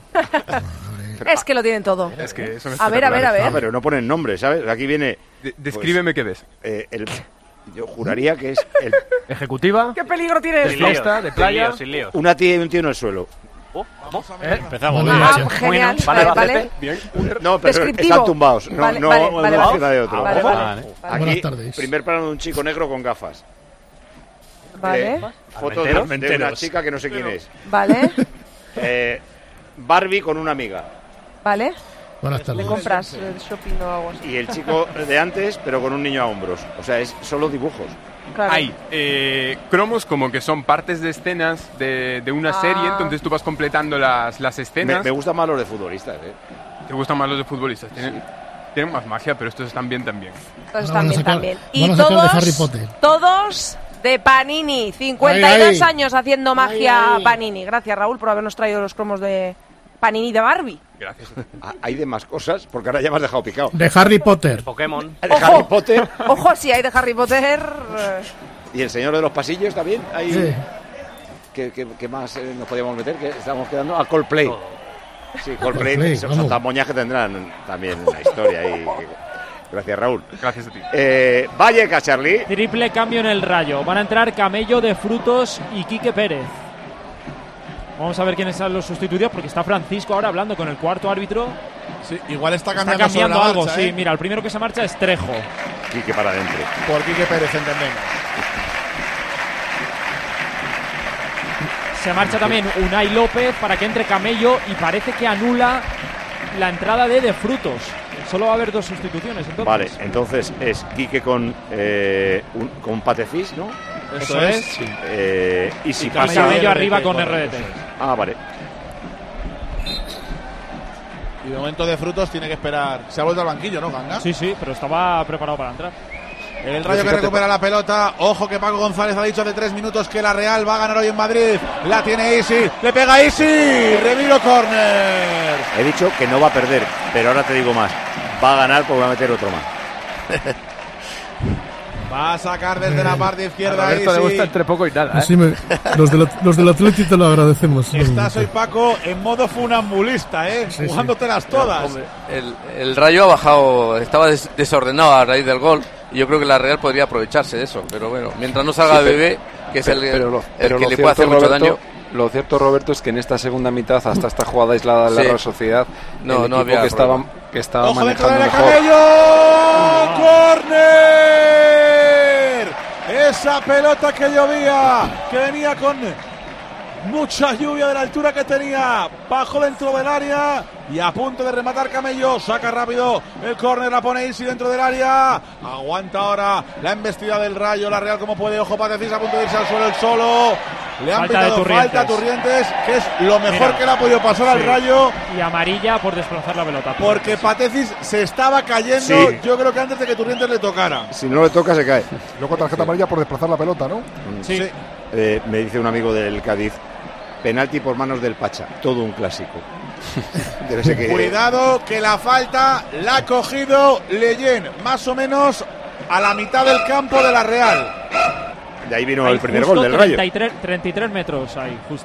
E: Es que lo tienen todo.
U: Es que son
E: A ver, a ver, a ver.
A: Ah, pero no ponen nombre, ¿sabes? Aquí viene...
U: De- descríbeme qué ves.
A: eh, el, yo juraría que es el,
D: Ejecutiva.
E: ¿Qué peligro tiene
D: De
E: esto?
D: fiesta, de playa.
F: Sin líos,
A: una tía y un tío en el suelo.
D: ¿Eh?
M: Empezamos.
H: Vale,
E: Ah,
H: gracias.
E: genial.
F: Vale,
E: Vale,
F: vale,
E: vale.
A: Bien. No, pero
E: Descriptivo.
A: están tumbados. No,
E: Vale,
A: no,
E: vale,
A: no
E: vale,
A: emociona
E: vale.
A: de otro.
E: Vale,
A: Ojo.
E: vale.
A: Aquí,
H: Buenas tardes.
A: primer plano de un chico negro con gafas.
E: Vale,
A: Eh, foto de,
M: Armenteros.
A: de una
M: Armenteros.
A: chica que no sé quién es.
E: vale,
A: Eh, Barbie con una amiga.
E: vale.
H: Buenas
E: Le
H: tardes.
E: compras el shopping o algo así.
A: Y el chico de antes, pero con un niño a hombros. O sea, es solo dibujos.
E: Claro.
U: Hay eh, cromos como que son partes de escenas de, de una
E: Ah.
U: serie, entonces tú vas completando las, las
A: Me,
U: escenas.
A: me gustan más los de futbolistas, ¿eh?
U: ¿Te gustan más los de futbolistas? Tienen, tienen más magia, pero estos están bien también.
E: Entonces
H: Van a
E: también,
H: sacar-
E: también.
H: van
E: Y
H: a sacar de
E: todos,
H: Harry Potter.
E: todos de Panini. cincuenta y dos
H: Ay, ay.
E: años haciendo magia
H: Ay, ay.
E: Panini. Gracias, Raúl, por habernos traído los cromos de Panini de Barbie.
U: Gracias.
A: Ah, hay de más cosas, porque ahora ya me has dejado picado.
H: De Harry Potter.
F: Pokémon.
A: De Harry Potter
E: Ojo, si hay de Harry Potter. eh,
A: y el señor de los pasillos también. Hay...
H: Sí.
A: ¿Qué, qué- qué más eh, nos podíamos meter? Que estamos quedando a Coldplay. Sí, Coldplay,
H: Coldplay,
A: son,
H: vamos.
A: son tan moñas que tendrán también una historia ahí. Gracias, Raúl.
U: Gracias a ti.
A: Eh, Vallecas, Charlie.
I: Triple cambio en el Rayo. Van a entrar Camello de Frutos y Quique Pérez. Vamos a ver quiénes son los sustitutos, porque está Francisco ahora hablando con el cuarto árbitro.
G: Sí, igual está
I: Está
G: cambiando,
I: cambiando
G: sobre la
I: algo,
G: marcha,
I: sí.
G: ¿eh?
I: Mira, el primero que se marcha es Trejo.
A: Quique para adentro.
G: Por Quique Pérez, entendemos.
I: Se marcha también Unai López para que entre Camello y parece que anula la entrada de De Frutos. Solo va a haber dos sustituciones, entonces.
A: Vale, entonces es Quique con, eh, un, con Patefis, ¿no?
I: Eso es.
U: Sí.
A: Eh, y si
I: Y
A: pasa...
I: Camello arriba con R D T.
A: Ah, vale.
G: Y de momento de Frutos tiene que esperar. Se ha vuelto al banquillo, ¿no, Ganga?
I: Sí, sí, pero estaba preparado para entrar.
G: El Rayo que recupera la pelota. Ojo que Paco González ha dicho hace tres minutos que la Real va a ganar hoy en Madrid. La tiene Isi. Le pega Isi. Remiro Corner.
A: He dicho que no va a perder, pero ahora te digo más. Va a ganar porque va a meter otro más.
G: Va a sacar desde la parte izquierda
D: A Roberto le gusta
G: Isi.
D: entre poco y nada, ¿eh?
H: Así me- los, del, los del Atleti te lo agradecemos.
G: Estás hoy, Paco, en modo funambulista, ¿eh?
H: Sí, sí.
G: Jugándotelas todas.
J: Hombre, el, el Rayo ha bajado, estaba des- desordenado a raíz del gol y yo creo que la Real podría aprovecharse de eso, pero bueno, mientras no salga
K: Sí, pero-
J: Bebé, que es el,
K: Pero lo,
J: el
K: pero
J: que
K: lo
J: le
K: cierto,
J: puede hacer mucho
K: Roberto,
J: daño.
K: Lo cierto, Roberto, es que en esta segunda mitad, hasta esta jugada aislada de la
J: Sí.
K: Real Sociedad,
J: No,
K: el
J: no
K: equipo
J: había
K: que estaba,
J: problema.
K: que estaba
G: Ojo dentro de
K: manejando
G: la
K: mejor.
G: Camello. ¡Corner! Esa pelota que llovía, que venía con mucha lluvia de la altura que tenía, bajó dentro del área y a punto de rematar Camello, saca rápido el córner, la pone Isi dentro del área, aguanta ahora la embestida del Rayo, la Real como puede, ojo Patefis a punto de irse al suelo el solo, le han
I: Falta de
G: pitado
I: Turrientes.
G: falta a Turrientes, que es lo mejor
I: Mira.
G: que le ha podido pasar al
I: Sí.
G: Rayo,
I: Y amarilla por desplazar la pelota.
G: porque Patefis se estaba cayendo,
A: Sí.
G: yo creo que antes de que Turrientes le tocara.
A: Si no le toca, se cae.
L: Luego tarjeta amarilla por desplazar la pelota, ¿no?
I: Sí.
A: Eh, me dice un amigo del Cádiz, penalti por manos del Pacha, todo un clásico. Debe ser que...
G: Cuidado que la falta la ha cogido Leyen, más o menos a la mitad del campo de la Real.
A: De ahí vino
I: Hay
A: el primer
I: justo
A: gol del Rayo.
I: treinta y tres, treinta y tres metros ahí, justo.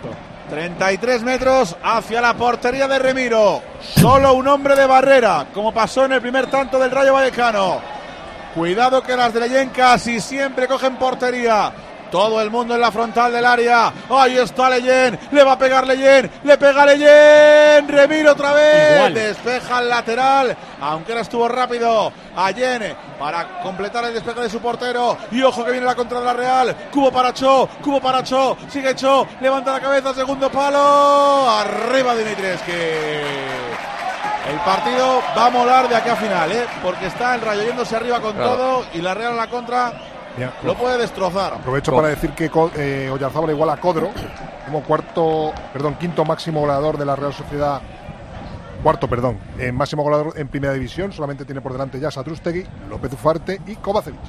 G: treinta y tres metros hacia la portería de Remiro. Solo un hombre de barrera, como pasó en el primer tanto del Rayo Vallecano. Cuidado que las de Leyen casi siempre cogen portería. Todo el mundo en la frontal del área. Ahí está Leyen. Le va a pegar Leyen. Le pega Leyen. Remiro otra vez. Igual. Despeja el lateral. Aunque ahora estuvo rápido. Allen para completar el despeje de su portero. Y ojo que viene la contra de la Real. Cubo para Cho. Cubo para Cho. Sigue Cho. Levanta la cabeza. Segundo palo. Arriba Dimitrievski. El partido va a molar de aquí a final, ¿eh? Porque está el Rayo yéndose arriba con claro. todo. Y la Real en la contra. Ya, lo puede destrozar.
L: Aprovecho para decir que eh, Oyarzábal igual a Codro como cuarto, perdón, quinto máximo goleador de la Real Sociedad. Cuarto, perdón, eh, máximo goleador en primera división. Solamente tiene por delante ya Satrústegui, López Ufarte y Kovacevic.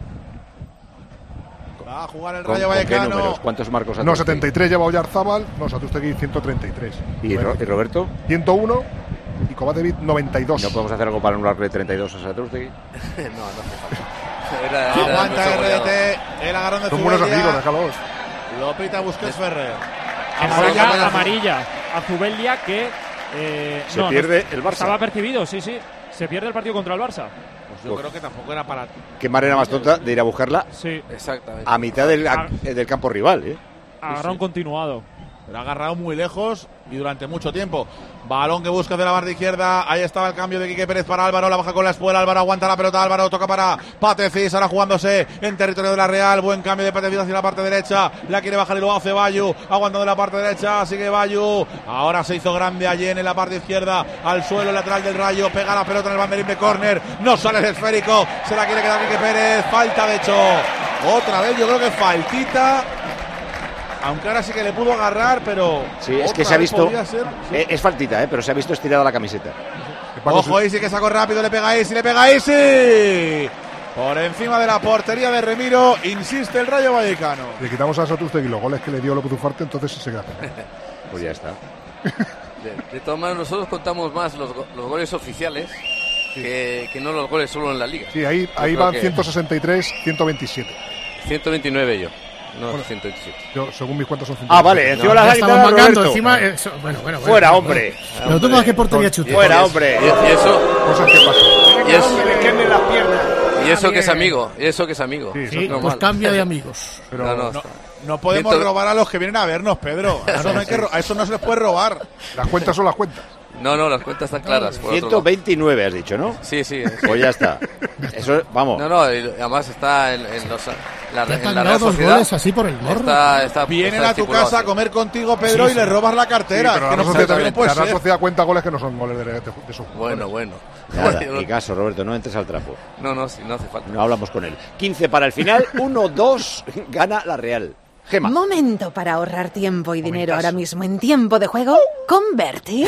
G: Va a jugar el Rayo Vallecano.
A: ¿Números? ¿Cuántos marcos?
L: No, setenta y tres lleva Oyarzábal, no, Satrústegui ciento treinta y tres.
A: ¿Y, Ro ¿Y Roberto?
L: ciento uno y Kovacevic noventa y dos.
A: ¿No podemos hacer algo para anularle treinta y dos a Satrústegui?
J: no, no hace falta. Era, era
G: Aguanta R D T, el agarrón de
L: Son buenos amigos, déjalos.
G: Lo pita Busquets Ferrer.
I: Amarilla, amarilla, amarilla a Zubeldia que eh,
A: se
I: no,
A: pierde
I: no,
A: el Barça.
I: Estaba percibido, sí, sí. Se pierde el partido contra el Barça.
G: Pues yo Uf. creo que tampoco era para.
A: Qué manera más tonta de ir a buscarla.
I: Sí,
J: exactamente.
A: A mitad del, a, del campo rival, ¿eh?
I: Agarrón sí. continuado.
G: Pero ha agarrado muy lejos y durante mucho tiempo. Balón que busca de la banda izquierda. Ahí estaba el cambio de Quique Pérez para Álvaro. La baja con la espuela. Álvaro aguanta la pelota. Álvaro toca para Patecis. Ahora jugándose en territorio de la Real. Buen cambio de Patecis hacia la parte derecha. La quiere bajar y lo hace Bayu. Aguantando la parte derecha. Sigue Bayu. Ahora se hizo grande Allen en la parte izquierda. Al suelo, el lateral del Rayo. Pega la pelota en el banderín de córner. No sale el esférico. Se la quiere quedar Quique Pérez. Falta de hecho. Otra vez yo creo que faltita. Aunque ahora sí que le pudo agarrar, pero...
A: Sí, es que se ha visto... Ser, sí. Es faltita, ¿eh? Pero se ha visto estirada la camiseta.
G: Ojo, Isi que sacó rápido, le pega a Isi, le pega a Isi. Por encima de la portería de Remiro, insiste el Rayo Vallecano.
L: Le quitamos a Satrústegui los goles que le dio López Ufarte, entonces sí se queda.
A: Pues ya está.
J: De, de todas maneras, nosotros contamos más los, los goles oficiales sí. que, que no los goles solo en la Liga.
L: Sí, ahí, ahí van ciento sesenta y tres, ciento veintisiete.
J: ciento veintinueve yo. No,
L: bueno,
J: ciento veintisiete.
L: Yo, según mis cuentas son ciento veintisiete.
A: Ah, vale, encima no, las
H: estamos marcando, encima... Eso, bueno, bueno,
A: fuera,
H: bueno,
A: hombre.
H: Bueno. Pero tú vas a qué portería chuta.
A: Fuera, hombre.
J: Y, y eso...
L: Cosas que pasan.
J: Y eso...
A: las piernas.
J: Y eso que es amigo, y eso que es amigo.
H: Sí, sí, pues cambia de amigos.
G: Pero no, no, no, no podemos ciento... robar a los que vienen a vernos, Pedro. A eso, no hay que ro... a eso no se les puede robar.
L: Las cuentas son las cuentas.
J: No, no, las cuentas están claras.
A: ciento veintinueve has dicho, ¿no?
J: Sí, sí.
A: Pues ya está. Eso, vamos.
J: No, no, además está en, en los... La,
H: ¿Te
J: en la Real
H: dos
J: Sociedad
H: goles así por el morro?
J: Está, está,
G: Vienen
J: está
G: a tu casa a comer contigo, Pedro, sí, sí. y le robas la cartera.
L: Sí, pero
G: que
L: la
G: no
L: Real
G: también puede
L: Sociedad,
G: ser.
L: cuenta goles que no son goles de, de, de esos
J: Bueno, bueno.
A: Nada, ni caso, Roberto, no entres al trapo.
J: No, no, sí, no hace falta.
A: No hablamos con él. quince para el final, uno dos gana la Real. Gema.
C: Momento para ahorrar tiempo y dinero ahora mismo en tiempo de juego con Berti.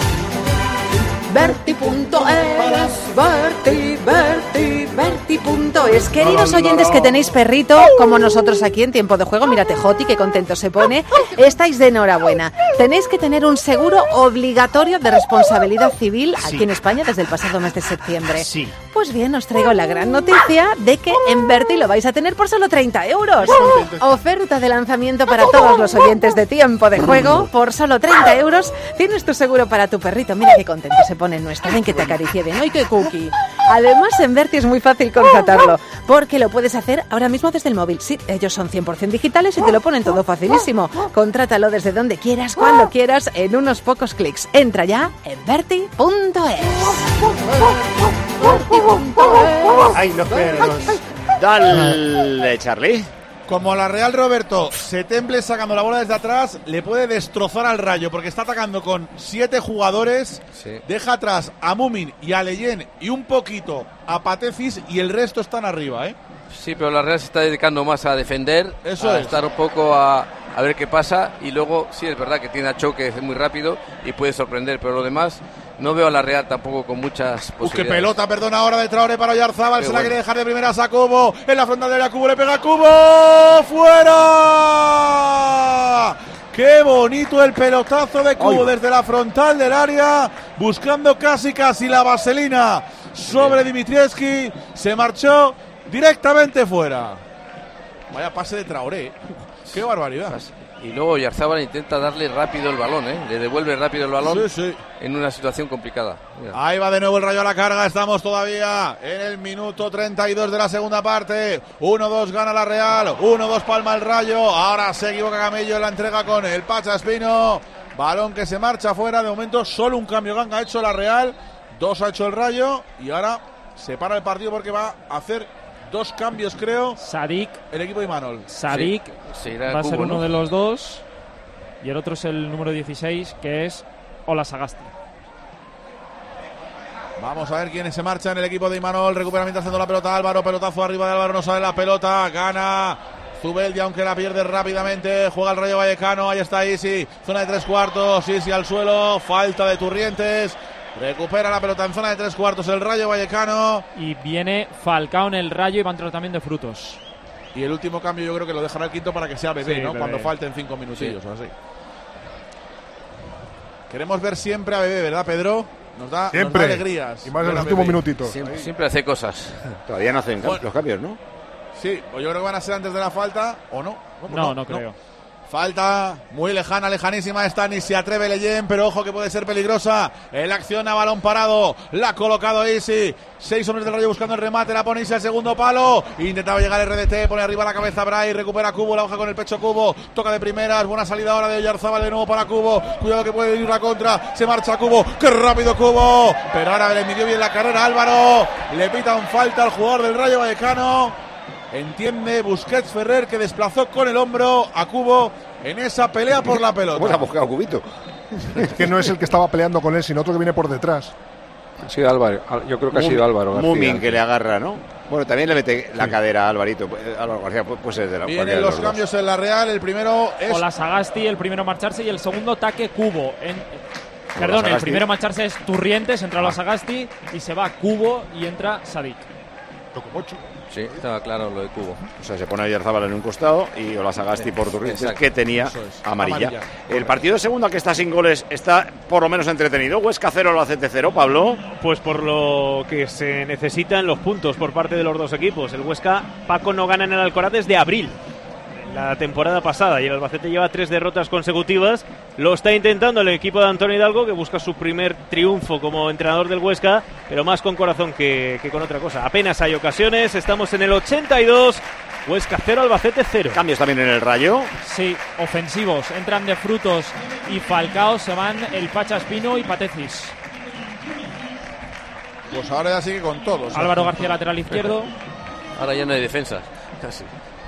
C: Berti punto es, Berti, Berti, Berti punto es. Queridos oyentes que tenéis perrito, como nosotros aquí en Tiempo de Juego, mírate Joti, qué contento se pone, estáis de enhorabuena. Tenéis que tener un seguro obligatorio de responsabilidad civil aquí sí. en España desde el pasado mes de septiembre.
A: Sí.
C: Pues bien, os traigo la gran noticia de que en Berti lo vais a tener por solo treinta euros. Oferta de lanzamiento para todos los oyentes de Tiempo de Juego. Por solo treinta euros tienes tu seguro para tu perrito. Mira qué contento se pone nuestra. Ven que te acaricie de hoy, qué cookie. Además, en Berti es muy fácil contratarlo, porque lo puedes hacer ahora mismo desde el móvil. Sí, ellos son cien por ciento digitales y te lo ponen todo facilísimo. Contrátalo desde donde quieras, cuando quieras, en unos pocos clics. Entra ya en Berti punto es.
A: Ay, los perros. Dale, Charlie.
G: Como la Real, Roberto, se temple sacando la bola desde atrás, le puede destrozar al Rayo, porque está atacando con siete jugadores, sí. Deja atrás a Mumin y a Leyen y un poquito a Patecis y el resto están arriba, ¿eh?
J: Sí, pero la Real se está dedicando más a defender,
G: Eso
J: a
G: es.
J: estar un poco a, a ver qué pasa, y luego sí es verdad que tiene a Choque, es muy rápido y puede sorprender, pero lo demás... No veo a la Real tampoco con muchas posibilidades.
G: Uh, qué pelota, perdona, ahora de Traoré para Oyarzábal. Se bueno. la quiere dejar de primeras a Cubo. En la frontal de la Cubo le pega a Cubo. ¡Fuera! ¡Qué bonito el pelotazo de Cubo desde la frontal del área! Buscando casi casi la vaselina sobre Dimitrievski. Se marchó directamente fuera. Vaya pase de Traoré. ¡Qué barbaridad!
J: Y luego Oyarzábal intenta darle rápido el balón, ¿eh? Le devuelve rápido el balón
G: sí, sí.
J: en una situación complicada. Mira.
G: Ahí va de nuevo el Rayo a la carga. Estamos todavía en el minuto treinta y dos de la segunda parte. uno dos gana la Real. uno dos palma el Rayo. Ahora se equivoca Camello en la entrega con el Pacha Espino. Balón que se marcha fuera. De momento solo un cambio ganga ha hecho la Real. Dos ha hecho el Rayo. Y ahora se para el partido porque va a hacer dos cambios, creo.
I: Sadik.
G: El equipo de Imanol.
I: Sadik
J: sí.
I: va a ser uno ¿no? de los dos. Y el otro es el número dieciséis, que es Ola Sagasti.
G: Vamos a ver quiénes se marchan en el equipo de Imanol. Recupera mientras tanto la pelota Álvaro. Pelotazo arriba de Álvaro. No sale la pelota. Gana Zubeldia, aunque la pierde rápidamente. Juega el Rayo Vallecano. Ahí está Isi. Zona de tres cuartos. Isi al suelo. Falta de Turrientes. Recupera la pelota en zona de tres cuartos el Rayo Vallecano.
I: Y viene Falcao en el Rayo y va a entrar también de Frutos.
G: Y el último cambio yo creo que lo dejará el quinto para que sea Bebé, sí, ¿no? Bebé. Cuando falten cinco minutillos sí. o así. Queremos ver siempre a Bebé, ¿verdad, Pedro? Nos da,
L: siempre.
G: Nos da alegrías.
L: Y más en los últimos minutitos.
J: Siempre, siempre hace cosas.
A: Todavía no hacen bueno, los cambios, ¿no?
G: Sí, o yo creo que van a ser antes de la falta, o no.
I: No, no, no creo.
G: No. Falta muy lejana, lejanísima está, ni se atreve Leyen, pero ojo que puede ser peligrosa. En la acción a balón parado, la ha colocado Isi. Seis hombres del Rayo buscando el remate, la pone Isi al segundo palo. Intentaba llegar el R D T, pone arriba la cabeza Bray, recupera Cubo, la hoja con el pecho Cubo. Toca de primeras, buena salida ahora de Oyarzábal de nuevo para Cubo. Cuidado que puede ir la contra, se marcha Cubo. ¡Qué rápido Cubo! Pero ahora le midió bien la carrera Álvaro. Le pitan falta al jugador del Rayo Vallecano. Entiende Busquets Ferrer que desplazó con el hombro a Cubo en esa pelea por la pelota.
A: ¿Cómo se ha buscado Cubito?
L: Es que no es el que estaba peleando con él, sino otro que viene por detrás.
K: Ha sido Álvaro, yo creo que ha sido Álvaro García.
A: Mumin que le agarra, ¿no? Bueno, también le mete la sí. cadera a Alvarito. Álvaro García pues es de la
G: Vienen los, los cambios dos. En la Real. El primero es
I: Ola Sagasti, el primero marcharse y el segundo ataque Cubo. En... Perdón, el primero marcharse es Turrientes, entra Ola Sagasti y se va Cubo y entra Sadik.
J: Sí, estaba claro lo de Cubo.
A: O sea, se pone a Oyarzábal en un costado y Ola Sagasti por Turrientes, que tenía es. amarilla. amarilla. El partido de segunda, que está sin goles, está por lo menos entretenido. Huesca cero, Albacete cero, Pablo.
Q: Pues por lo que se necesitan los puntos por parte de los dos equipos. El Huesca, Paco, no gana en el Alcoraz desde abril, la temporada pasada, y el Albacete lleva tres derrotas consecutivas. Lo está intentando el equipo de Antonio Hidalgo, que busca su primer triunfo como entrenador del Huesca, pero más con corazón que, que con otra cosa. Apenas hay ocasiones, estamos en el ochenta y dos, Huesca cero, Albacete cero.
A: Cambios también en el Rayo.
I: Sí, ofensivos, entran de Frutos y Falcao, se van el Pacha Espino y Patecis.
G: Pues ahora ya sigue con todos.
I: Álvaro García, lateral izquierdo.
J: Ahora ya no hay defensa, casi.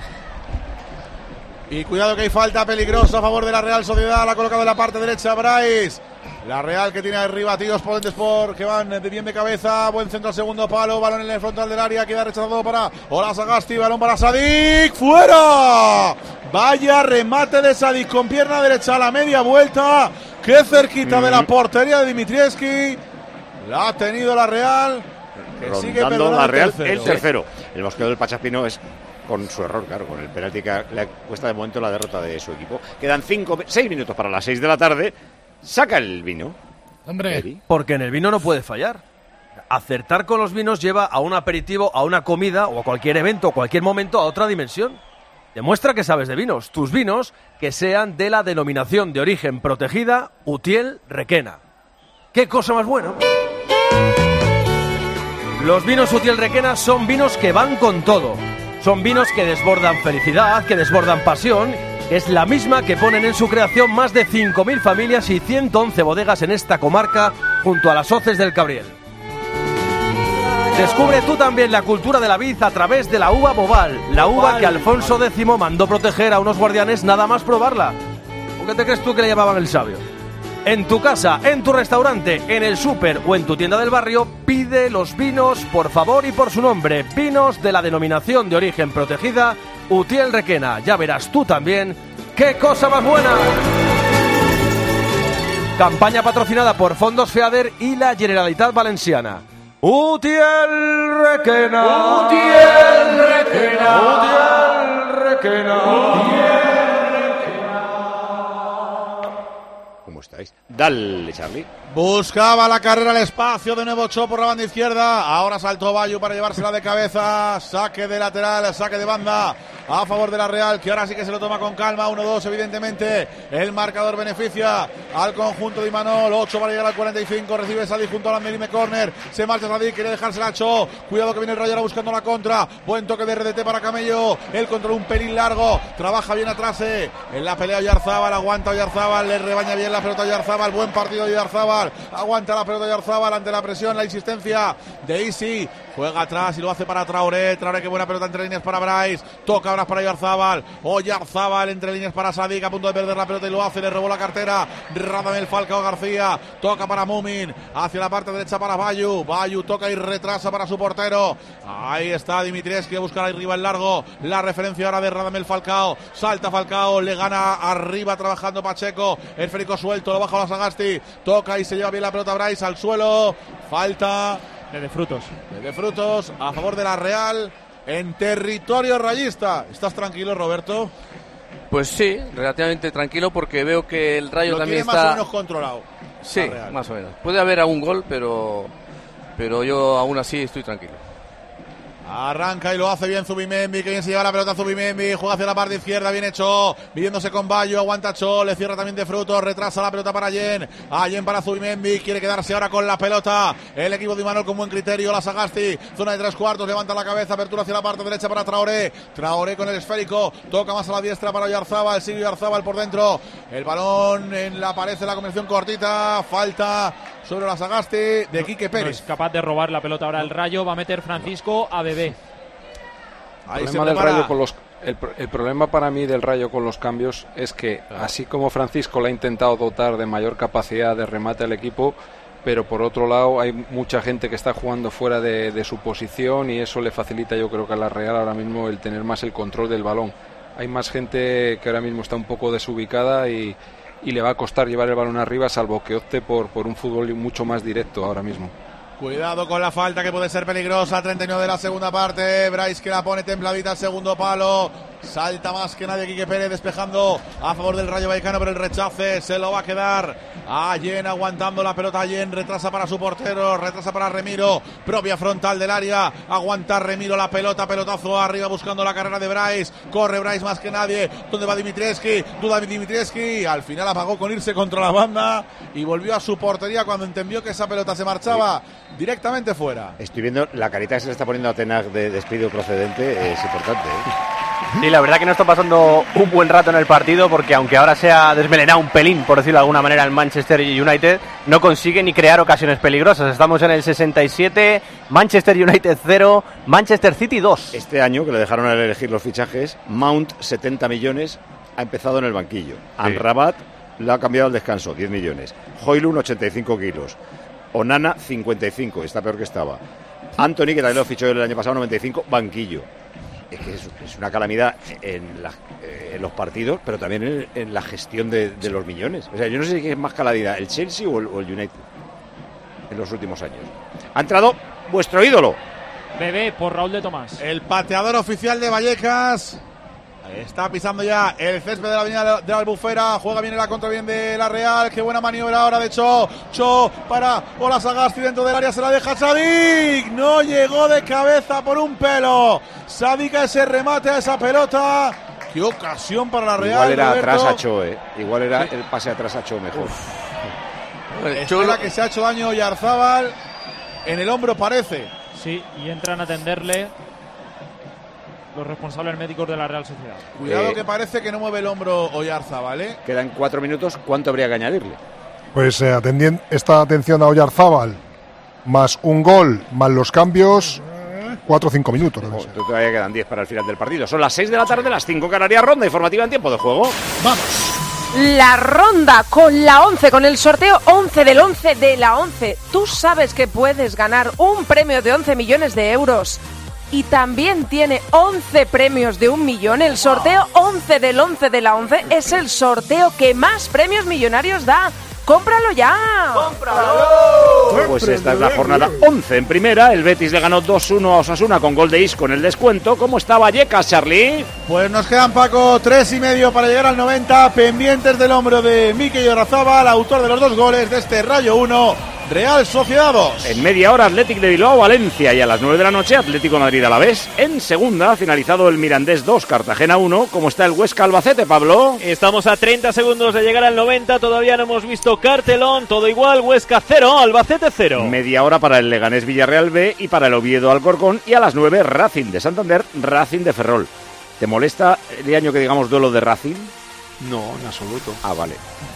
G: Y cuidado que hay falta peligrosa a favor de la Real Sociedad. La ha colocado en la parte derecha Brais. La Real que tiene arriba tíos potentes por que van de bien de cabeza. Buen centro al segundo palo. Balón en el frontal del área. Queda rechazado para Ola Sagasti. Balón para Sadik. ¡Fuera! Vaya remate de Sadik con pierna derecha a la media vuelta. ¡Qué cerquita mm. de la portería de Dimitrievski! La ha tenido la Real. Que
A: Rondando
G: sigue perdonando
A: la Real
G: el tercero.
A: El tercero. El mosqueo del Pachaspino es con su error, claro, con el penalti que le cuesta de momento la derrota de su equipo. Quedan cinco, seis minutos para las seis de la tarde. Saca el vino.
H: Hombre,
D: porque en el vino no puede fallar. Acertar con los vinos lleva a un aperitivo, a una comida o a cualquier evento, o cualquier momento a otra dimensión. Demuestra que sabes de vinos. Tus vinos que sean de la denominación de origen protegida Utiel Requena. ¿Qué cosa más buena? Los vinos Utiel Requena son vinos que van con todo. Son vinos que desbordan felicidad, que desbordan pasión. Es la misma que ponen en su creación más de cinco mil familias y ciento once bodegas en esta comarca junto a las hoces del Cabriel. Descubre tú también la cultura de la vid a través de la uva Bobal, la uva que Alfonso X mandó proteger a unos guardianes nada más probarla. ¿Por qué te crees tú que le llamaban el sabio? En tu casa, en tu restaurante, en el súper o en tu tienda del barrio, pide los vinos por favor y por su nombre. Vinos de la denominación de origen protegida Utiel Requena. Ya verás tú también qué cosa más buena. Campaña patrocinada por Fondos FEADER y la Generalitat Valenciana. Utiel Requena. Utiel Requena. Utiel Requena.
A: ¿Cómo estáis? Dale, Charlie.
G: Buscaba la carrera al espacio, de nuevo Cho por la banda izquierda, ahora saltó Bayu para llevársela de cabeza, saque de lateral, saque de banda a favor de la Real, que ahora sí que se lo toma con calma, uno dos evidentemente, el marcador beneficia al conjunto de Imanol, ocho para llegar al cuarenta y cinco, recibe Sadik junto al Merime Corner, se marcha Sadik, quiere dejársela a Cho, cuidado que viene el Rayo ahora buscando la contra, buen toque de R D T para Camello, el control un pelín largo, trabaja bien atrás, eh. en la pelea Oyarzábal, aguanta Oyarzábal, le rebaña bien la pelota Oyarzábal, buen partido de Oyarzábal, aguanta la pelota de Oyarzábal ante la presión, la insistencia de Isi, juega atrás y lo hace para Traoré, Traoré que buena pelota entre líneas para Bryce, toca ahora para Oyarzábal, Oyarzábal entre líneas para Sadik, a punto de perder la pelota y lo hace, le robó la cartera, Radamel Falcao García, toca para Mumin, hacia la parte derecha para Bayu, Bayu toca y retrasa para su portero, ahí está Dimitrievski a buscar el rival largo, la referencia ahora de Radamel Falcao, salta Falcao, le gana arriba trabajando Pacheco, el esférico suelto, lo baja la Sagasti, toca y se lleva bien la pelota Bryce al suelo, falta
I: de Frutos.
G: De Frutos a favor de la Real en territorio rayista. ¿Estás tranquilo, Roberto?
J: Pues sí, relativamente tranquilo porque veo que el Rayo
G: lo
J: también
G: tiene
J: está
G: más o menos controlado.
J: Sí, más o menos. Puede haber algún gol, pero pero yo aún así estoy tranquilo.
G: Arranca y lo hace bien Zubimendi, que bien se lleva la pelota Zubimendi, juega hacia la parte izquierda, viene Cho, midiéndose con Bayo, aguanta Cho, le cierra también de Frutos, retrasa la pelota para Yen, a Yen para Zubimendi, quiere quedarse ahora con la pelota, el equipo de Imanol con buen criterio, la Sagasti, zona de tres cuartos, levanta la cabeza, apertura hacia la parte derecha para Traoré, Traoré con el esférico, toca más a la diestra para Oyarzábal, sigue Oyarzábal por dentro, el balón en la pared de la combinación cortita, falta sobre la Sagasti de Quique Pérez.
I: No es capaz de robar la pelota ahora el Rayo, va a meter Francisco a Bebé.
K: El problema, del Rayo con los, el, el problema para mí del Rayo con los cambios es que así como Francisco le ha intentado dotar de mayor capacidad de remate al equipo, pero por otro lado hay mucha gente que está jugando fuera de, de su posición y eso le facilita, yo creo que a la Real ahora mismo el tener más el control del balón. Hay más gente que ahora mismo está un poco desubicada y, y le va a costar llevar el balón arriba, salvo que opte por, por un fútbol mucho más directo ahora mismo.
G: Cuidado con la falta que puede ser peligrosa, treinta y nueve de la segunda parte, Bryce que la pone templadita al segundo palo, salta más que nadie Quique Pérez despejando a favor del Rayo Vallecano, pero el rechace se lo va a quedar a Yen, aguantando la pelota Yen, retrasa para su portero, retrasa para Remiro, propia frontal del área, aguanta Remiro la pelota, pelotazo arriba buscando la carrera de Bryce, corre Bryce más que nadie, donde va Dimitrievski, duda Dimitrievski, al final apagó con irse contra la banda y volvió a su portería cuando entendió que esa pelota se marchaba directamente fuera.
A: Estoy viendo la carita que se le está poniendo a Tenag de despido procedente, es importante, ¿eh?
F: Sí, la verdad que no está pasando un buen rato en el partido porque aunque ahora se ha desmelenado un pelín, por decirlo de alguna manera, el Manchester United, no consigue ni crear ocasiones peligrosas. Estamos en el sesenta y siete, Manchester United cero, Manchester City dos.
A: Este año, que le dejaron a elegir los fichajes, Mount setenta millones, ha empezado en el banquillo. Sí. Amrabat le ha cambiado al descanso, diez millones. Højlund, ochenta y cinco kilos. Onana, cincuenta y cinco, está peor que estaba. Anthony, que también lo fichó el año pasado, noventa y cinco, banquillo. Es que es, es una calamidad en, la, eh, en los partidos, pero también en, en la gestión de, de los millones. O sea, yo no sé qué es más calamidad, el Chelsea o el, o el United en los últimos años. Ha entrado vuestro ídolo.
I: Bebé por Raúl de Tomás.
G: El pateador oficial de Vallecas. Está pisando ya el césped de la avenida de la Albufera. Juega bien en la contra bien de la Real. Qué buena maniobra ahora de Cho. Cho para Ola Sagasti dentro del área. Se la deja Sadik. No llegó de cabeza por un pelo. Sadik a ese remate a esa pelota. Qué ocasión para la Real.
A: Igual era
G: Roberto.
A: atrás a Cho, eh. Igual era sí. El pase atrás a Cho mejor.
G: Es la que se ha hecho daño Oyarzábal. En el hombro parece.
I: Sí, y entran a atenderle los responsables médicos de la Real Sociedad.
G: Cuidado
A: Eh,
G: que parece que no mueve el hombro Oyarzábal, ¿eh?
A: Quedan cuatro minutos. ¿Cuánto habría que añadirle?
L: Pues eh, atendien- esta atención a Oyarzábal, más un gol, más los cambios, cuatro o cinco minutos. debe
A: Oh,
L: ser.
A: todavía quedan diez para el final del partido. Son las seis de la tarde, las cinco Canarias, ronda informativa en tiempo de juego.
G: Vamos.
E: La ronda con la once, con el sorteo once del once de la once. Tú sabes que puedes ganar un premio de once millones de euros. Y también tiene once premios de un millón. El sorteo once del once de la once es el sorteo que más premios millonarios da. ¡Cómpralo ya!
Q: ¡Cómpralo!
A: Pues esta es la jornada once en primera. El Betis le ganó dos uno a Osasuna con gol de Isco en el descuento. ¿Cómo está Vallecas, Charlie?
G: Pues nos quedan, Paco, tres y medio para llegar al noventa, pendientes del hombro de Mikel Oyarzabal, autor de los dos goles de este Rayo uno, Real Sociedad dos.
A: En media hora, Athletic de Bilbao, Valencia, y a las nueve de la noche, Atlético de Madrid Alavés. En segunda, finalizado el Mirandés dos, Cartagena uno. ¿Cómo está el Huesca Albacete, Pablo?
Q: Estamos a treinta segundos de llegar al noventa, todavía no hemos visto cartelón, todo igual, Huesca cero, Albacete cero.
A: Media hora para el Leganés Villarreal B y para el Oviedo Alcorcón, y a las nueve, Racing de Santander, Racing de Ferrol. ¿Te molesta el año que digamos duelo de Racing?
K: No, en absoluto.
A: Ah, vale.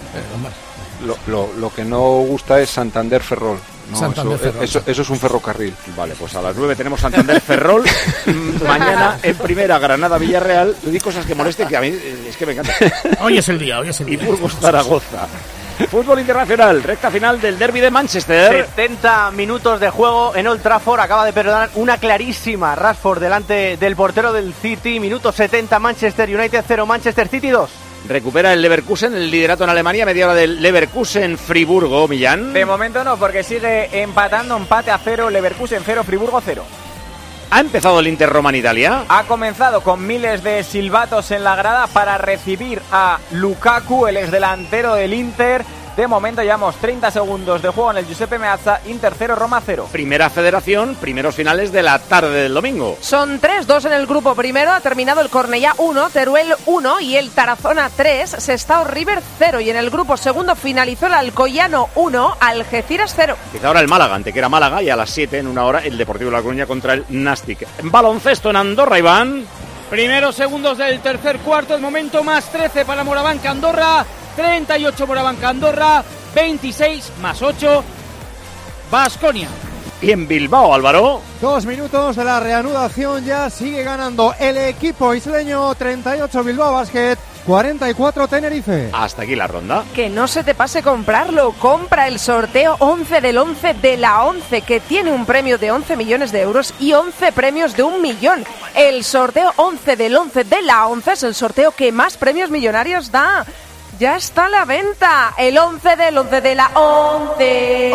K: Lo, lo, lo que no gusta es Santander Ferrol. No,
H: Santander
K: eso,
H: Ferrol.
K: Eso, eso es un ferrocarril.
A: Vale, pues a las nueve tenemos Santander Ferrol. Mañana en primera, Granada Villarreal. Tú di cosas que molesten, que a mí eh, es que me encanta.
H: Hoy es el día, hoy es el día.
A: Y Burgos Zaragoza. Fútbol internacional, recta final del derbi de Manchester.
F: setenta minutos de juego en Old Trafford. Acaba de perdonar una clarísima Rashford delante del portero del City. Minuto setenta, Manchester United cero, Manchester City dos.
A: Recupera el Leverkusen el liderato en Alemania, media hora del Leverkusen Friburgo, Millán.
N: De momento no, porque sigue empatando, empate a cero, Leverkusen cero, Friburgo cero.
A: Ha empezado el Inter Roma en Italia.
N: Ha comenzado con miles de silbatos en la grada para recibir a Lukaku, el exdelantero del Inter. De momento llevamos treinta segundos de juego en el Giuseppe Meazza, Inter cero, Roma cero.
A: Primera Federación, primeros finales de la tarde del domingo.
E: Son tres dos en el grupo primero, ha terminado el Cornellá uno, Teruel uno y el Tarazona tres, Sestao River cero. Y en el grupo segundo finalizó el Alcoyano uno, Algeciras cero.
A: Empieza ahora el Málaga, ante que era Málaga, y a las siete en una hora el Deportivo de La Coruña contra el Nastic. En baloncesto en Andorra, Iván.
O: Primeros segundos del tercer cuarto, el momento más trece para Morabanca Andorra, treinta y ocho Morabanca Andorra, veintiséis más ocho Baskonia.
A: Y en Bilbao, Álvaro.
P: Dos minutos de la reanudación, ya sigue ganando el equipo isleño, treinta y ocho Bilbao Basket, cuarenta y cuatro Tenerife.
A: Hasta aquí la ronda.
E: Que no se te pase comprarlo. Compra el sorteo once del once de la once, que tiene un premio de once millones de euros y once premios de un millón. El sorteo once del once de la once es el sorteo que más premios millonarios da. Ya está a la venta. El once del once de la once.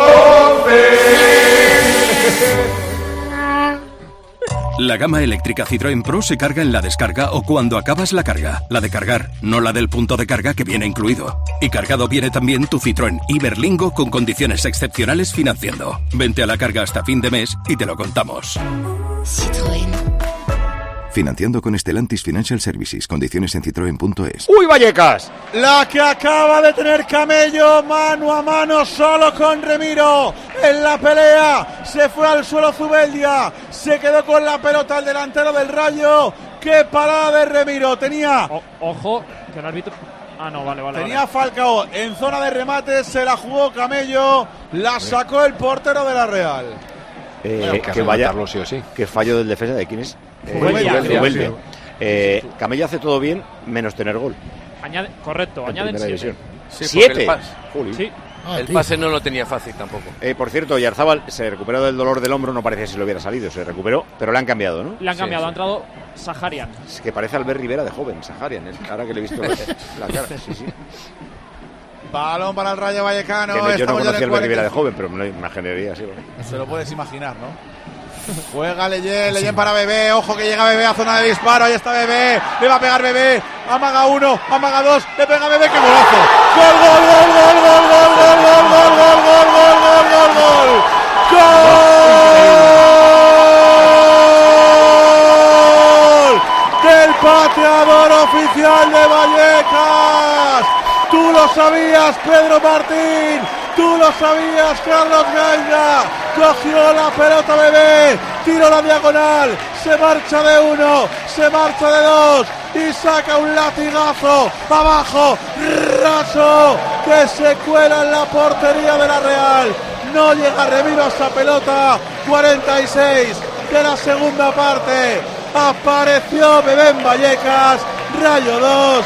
V: La gama eléctrica Citroën Pro se carga en la descarga o cuando acabas la carga. La de cargar, no la del punto de carga que viene incluido. Y cargado viene también tu Citroën Iberlingo con condiciones excepcionales financiando. Vente a la carga hasta fin de mes y te lo contamos.
W: Citroën. Financiando con Stellantis Financial Services. Condiciones en citroen punto es.
A: ¡Uy, Vallecas!
G: La que acaba de tener Camello mano a mano solo con Remiro en la pelea. Se fue al suelo Zubeldia. Se quedó con la pelota el delantero del Rayo. ¡Qué parada de Remiro! Tenía...
I: O, ojo, que el árbitro... Ah, no, vale, vale.
G: Tenía
I: vale.
G: Falcao en zona de remate. Se la jugó Camello. La sacó el portero de la Real.
A: Eh,
K: Bueno,
A: que,
K: que
A: vaya,
K: matarlo sí o sí.
A: que fallo del defensa de quién es. Eh,
I: Zubeldia.
A: Zubeldia.
I: Zubeldia.
A: Eh, Camello hace todo bien menos tener gol.
I: Añade, correcto,
A: En
I: añaden
A: primera
I: siete.
A: división.
J: Sí,
A: ¿Siete?
J: porque el pas-
A: Juli.
I: Sí.
H: Ah,
J: el
H: tío.
J: pase no lo tenía fácil tampoco.
A: Eh, por cierto, Oyarzabal se recuperó del dolor del hombro, no parecía si lo hubiera salido, se recuperó, pero le han cambiado, ¿no?
I: Le han
J: Sí,
I: cambiado,
J: sí.
I: ha entrado Saharian.
A: Es que parece Albert Rivera de joven, Saharian, ¿eh? Ahora que le he visto la, la cara. Sí, sí.
G: Balón para el Rayo Vallecano.
A: Que no, yo no
G: Estamos ya en
A: conocía a
G: el
A: Albert Rivera de
G: cuarenta y cinco.
A: joven, pero me lo imaginaría así. ¿no?
G: Se lo puedes imaginar, ¿no? Juega Leyen, Leyen para Bebé, ojo que llega Bebé a zona de disparo, ahí está Bebé, le va a pegar Bebé, amaga uno, amaga dos, le pega Bebé, ¡qué golazo! ¡Gol, gol, gol, gol, gol, gol, gol, gol, gol, gol, gol, gol, gol, gol, gol! ¡Gol! Del pateador oficial de Vallecas. Tú lo sabías, Pedro Martín. Tú lo sabías, Carlos Gaina. Cogió la pelota Bebé, tiró la diagonal, se marcha de uno, se marcha de dos y saca un latigazo abajo, raso, que se cuela en la portería de la Real. No llega Remiro a esa pelota. Cuarenta y seis de la segunda parte. Apareció Bebé en Vallecas. Rayo dos,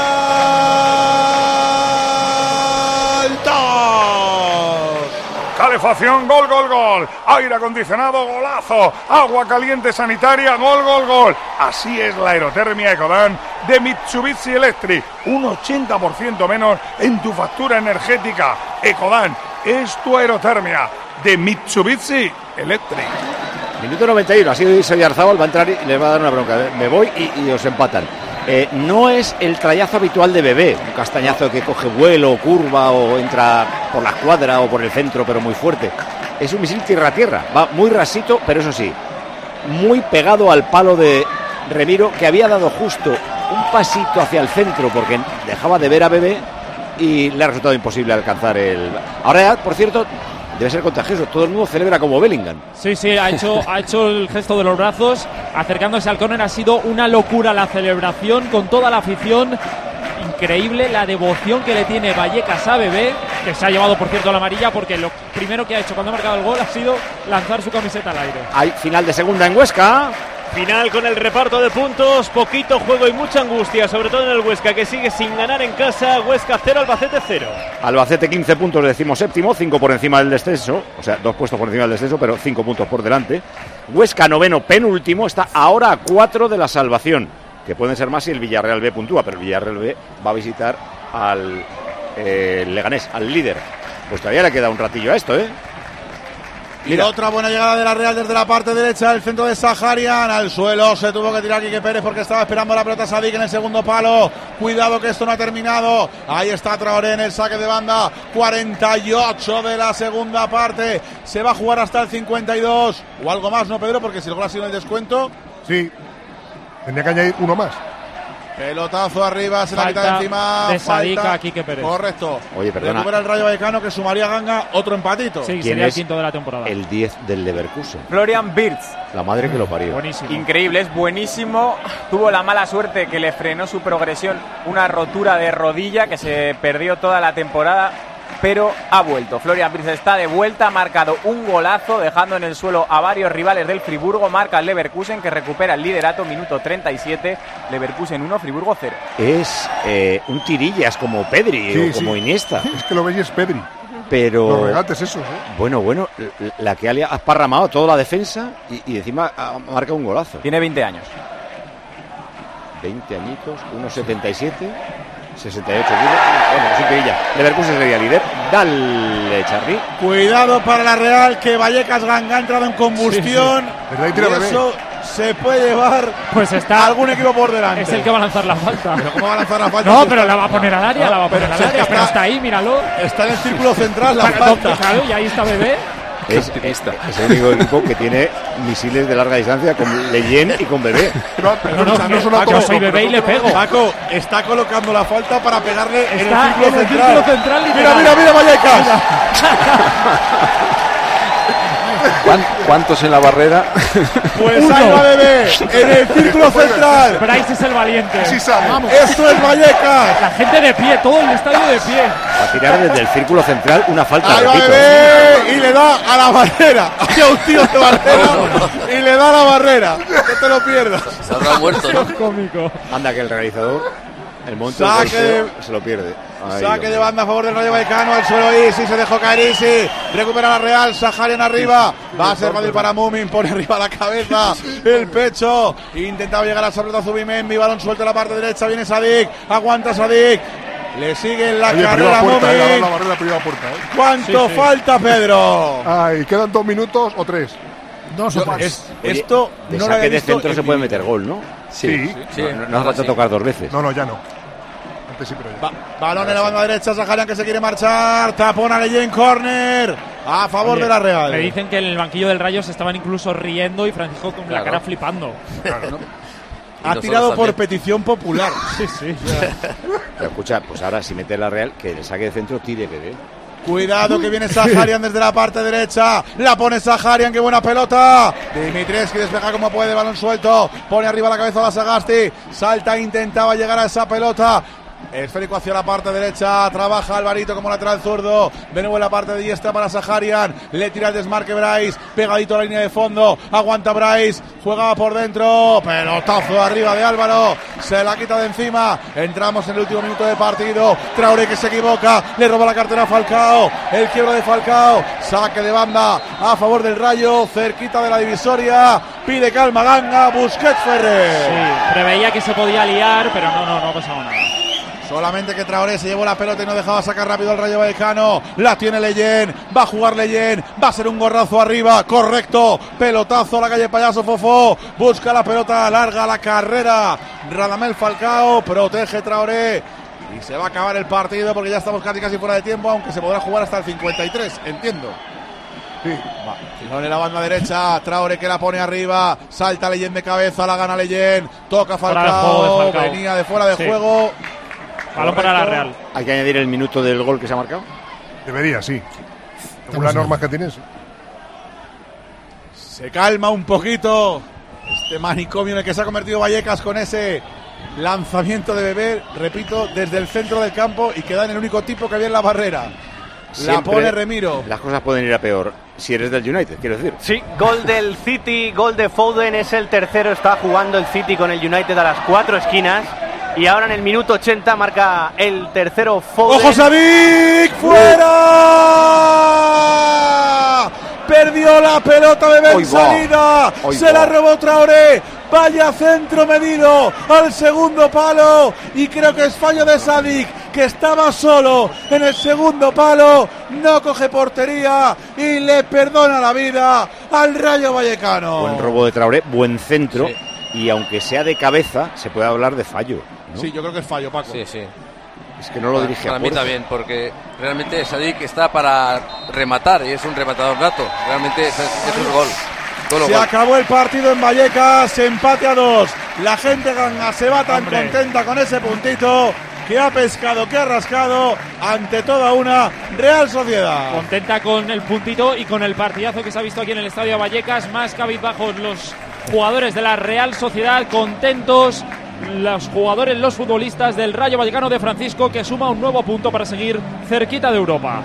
G: Real dos.
B: calefacción, gol, gol, gol. Aire acondicionado, golazo. Agua caliente sanitaria, gol, gol, gol. Así es la aerotermia Ecodan de Mitsubishi Electric. Un ochenta por ciento menos en tu factura energética. Ecodan es tu aerotermia de Mitsubishi Electric.
A: Minuto noventa y uno, ha sido Oyarzábal, va a entrar y le va a dar una bronca. Me voy y, y os empatan. Eh, no es el trayazo habitual de Bebé, un castañazo que coge vuelo, o curva o entra por la escuadra o por el centro, pero muy fuerte. Es un misil tierra-tierra, va muy rasito, pero eso sí, muy pegado al palo de Remiro, que había dado justo un pasito hacia el centro porque dejaba de ver a Bebé y le ha resultado imposible alcanzar el... Ahora ya, por cierto, debe ser contagioso, todo el mundo celebra como Bellingham.
I: Sí, sí, ha hecho, ha hecho el gesto de los brazos, acercándose al córner. Ha sido una locura la celebración con toda la afición. Increíble la devoción que le tiene Vallecas a Bebé, que se ha llevado, por cierto, la amarilla, porque lo primero que ha hecho cuando ha marcado el gol ha sido lanzar su camiseta al aire.
A: Hay final de segunda en Huesca.
R: Final con el reparto de puntos, poquito juego y mucha angustia, sobre todo en el Huesca, que sigue sin ganar en casa. Huesca cero, Albacete cero.
A: Albacete quince puntos, decimoséptimo, cinco por encima del descenso, o sea, dos puestos por encima del descenso, pero cinco puntos por delante. Huesca noveno, penúltimo, está ahora a cuatro de la salvación, que pueden ser más si el Villarreal B puntúa, pero el Villarreal B va a visitar al eh, Leganés, al líder. Pues todavía le queda un ratillo a esto, ¿eh?
G: Y otra buena llegada de la Real desde la parte derecha del centro de Saharian. Al suelo se tuvo que tirar Quique Pérez porque estaba esperando la pelota Sadik en el segundo palo. Cuidado que esto no ha terminado. Ahí está Traoré en el saque de banda. cuarenta y ocho de la segunda parte. Se va a jugar hasta el cincuenta y dos. O algo más, ¿no, Pedro? Porque si el gol ha sido el descuento.
L: Sí. Tendría que añadir uno más.
G: Pelotazo arriba, se la quita de encima.
I: De Sadik a Quique Pérez.
G: Correcto.
A: Oye, perdona.
G: Recupera el Rayo Vallecano, que sumaría Ganga otro empatito.
I: Sí, sería el quinto de la temporada.
A: El diez del Leverkusen.
N: Florian Wirtz.
A: La madre que lo parió.
I: Buenísimo.
N: Increíble, es buenísimo. Tuvo la mala suerte que le frenó su progresión, una rotura de rodilla que se perdió toda la temporada, pero ha vuelto. Florian Wirtz está de vuelta, ha marcado un golazo, dejando en el suelo a varios rivales del Friburgo. Marca el Leverkusen, que recupera el liderato, minuto treinta y siete. Leverkusen uno, Friburgo cero.
A: Es eh, un tirillas como Pedri
L: Sí,
A: o como
L: sí.
A: Iniesta.
L: Es que lo veis y es Pedri.
A: Pero...
L: Los regates esos, ¿eh?
A: Bueno, bueno, la que ha esparramado toda la defensa y, y encima ha marcado un golazo.
N: Tiene veinte años.
A: veinte añitos, uno setenta y siete, sesenta y ocho kilos. Bueno, sí que ella. Leverkusen sería líder. Dale, Charly.
G: Cuidado para la Real, que Vallecas Ganga ha entrado en combustión.
L: ¿Verdad? Y
G: Y
L: tira Bebé.
G: eso se puede llevar
I: Pues está
G: algún equipo por delante.
I: Es el que va a lanzar la falta.
G: Pero ¿cómo va a lanzar la falta?
I: No,
G: Si
I: pero
G: está-
I: la va a poner al área,
G: No,
I: la va a poner
G: pero
I: al
G: si es
I: área,
G: que
I: pero
G: está-
I: está ahí, míralo.
G: Está en el círculo central la
I: Claro,
G: falta.
I: claro, y ahí está Bebé.
A: Es, es, es el único equipo que tiene misiles de larga distancia con Leyen y con Bebé.
L: No, pero
I: No,
L: o sea,
I: no,
L: no son
I: yo
L: autos-
I: soy Bebé y le pego.
G: Paco está colocando la falta para pegarle en el
I: Está
G: círculo
I: en el
G: central.
I: círculo central,
G: Mira,
I: literal.
G: mira, mira, Vallecas.
K: ¿Cuán- ¿Cuántos en la barrera?
G: Pues
I: Uno.
G: ahí va Bebé en el círculo central.
I: Bryce es el valiente.
L: Sí sabe. Vamos.
G: Esto es Vallecas.
I: La gente de pie, todo el estadio de pie.
A: Va a tirar desde el círculo central una falta,
G: Ahí va
A: repito.
G: Bebé y le da a la barrera. Hay un tío de barrera y le da a la barrera. No te lo pierdas.
J: Se habrá muerto, ¿no?
I: Cómico.
A: Anda que el realizador, el momento del
G: Saque de-
A: golpeo, se lo pierde. Ay,
G: Saque
A: Dios
G: de
A: mío.
G: banda a favor del Rayo Vallecano. Al suelo Isi, se dejó caer Isi. Recupera la Real. Saharian arriba. Va a ser fácil para Mumin. Pone arriba la cabeza. El pecho. Intentaba llegar a Sabreta Zubimendi. Balón suelto en la parte derecha. Viene Sadik. Aguanta Sadik. Le sigue en la
L: Oye,
G: carrera
L: primera puerta, eh, ha dado la
G: Mumin.
L: barrera primera puerta, ¿eh?
G: ¿Cuánto
I: Sí, sí.
G: falta, Pedro?
L: Ay, quedan dos minutos o tres.
H: Dos o tres.
G: Es-
A: Oye,
G: esto
A: de
G: no lo
A: saque
G: había
A: de
G: visto
A: centro
G: en
A: se puede
G: mi
A: meter
G: vida.
A: gol, ¿no?
L: Sí.
J: Sí,
A: No, no, no hace falta tocar dos veces.
L: No, no, ya no. Antes sí, pero ya.
G: Ba- balón en la banda derecha, Saharian que se quiere marchar, tapón a Leyen, corner a favor
I: Oye,
G: de la Real.
I: Me dicen que en el banquillo del Rayo se estaban incluso riendo y Francisco con la
J: Claro.
I: cara flipando.
G: Ha
J: nosotros
G: tirado por
J: también.
G: petición popular.
I: Sí, sí.
A: Pero escucha, pues ahora si mete la Real, que el saque de centro tire Bebé.
G: Cuidado que viene Saharian desde la parte derecha. La pone Saharian, qué buena pelota. Dimitrescu despeja como puede, balón suelto. Pone arriba la cabeza a la Sagasti. Salta, intentaba llegar a esa pelota. Esférico hacia la parte derecha, trabaja Alvarito como lateral zurdo, de nuevo en la parte de diestra para Saharian, le tira el desmarque Bryce, pegadito a la línea de fondo, aguanta Bryce, juega por dentro, pelotazo arriba de Álvaro, se la quita de encima, entramos en el último minuto de partido, Traoré que se equivoca, le roba la cartera a Falcao, el quiebro de Falcao, saque de banda a favor del Rayo, cerquita de la divisoria, pide calma Ganga, Busquets Ferrer.
I: Sí, preveía que se podía liar, pero no, no, no ha pasado nada.
G: Solamente que Traoré se llevó la pelota y no dejaba sacar rápido al Rayo Vallecano. La tiene Leyen, va a jugar Leyen, va a ser un gorrazo arriba, correcto, pelotazo a la calle Payaso Fofó, busca la pelota, larga la carrera, Radamel Falcao, protege Traoré y se va a acabar el partido porque ya estamos casi casi fuera de tiempo, aunque se podrá jugar hasta el cincuenta y tres, entiendo. Sí. Va. Tirón en la banda derecha, Traoré que la pone arriba, salta Leyen de cabeza, la gana Leyen, toca Falcao, Falcao. venía de fuera de sí. juego.
I: Balón para la Real.
A: Hay que añadir el minuto del gol que se ha marcado.
L: Debería, sí. Según las normas que tienes.
G: Se calma un poquito este manicomio en el que se ha convertido Vallecas con ese lanzamiento de Bebé, repito, desde el centro del campo y que da en el único tipo que había en la barrera. Siempre la pone Remiro.
A: Las cosas pueden ir a peor si eres del United, quiero decir.
F: Sí, gol del City, gol de Foden, es el tercero, está jugando el City con el United a las cuatro esquinas. Y ahora en el minuto ochenta marca el tercero Foden.
G: ¡Ojo Sadik! ¡Fuera! Perdió la pelota Bebé en salida.
A: Oy
G: Se
A: va.
G: la robó Traoré. Vaya centro medido al segundo palo. Y creo que es fallo de Sadik, que estaba solo en el segundo palo. No coge portería y le perdona la vida al Rayo Vallecano.
A: Buen robo de Traoré, buen centro. Sí. Y aunque sea de cabeza, se puede hablar de fallo, ¿no?
G: Sí, yo creo que es fallo, Paco.
J: Sí, sí.
A: Es que no lo dirige
J: para
A: a
J: mí
A: puerta.
J: también, porque realmente Sadik está para rematar y es un rematador nato. Realmente es, es un gol.
G: Se gol. acabó el partido en Vallecas, empate a dos. La gente ganga se va tan Hombre. contenta con ese puntito que ha pescado, que ha rascado ante toda una Real Sociedad.
I: Contenta con el puntito y con el partidazo que se ha visto aquí en el Estadio Vallecas. Más cabizbajos los jugadores de la Real Sociedad, contentos los jugadores, los futbolistas del Rayo Vallecano de Francisco, que suma un nuevo punto para seguir cerquita de Europa.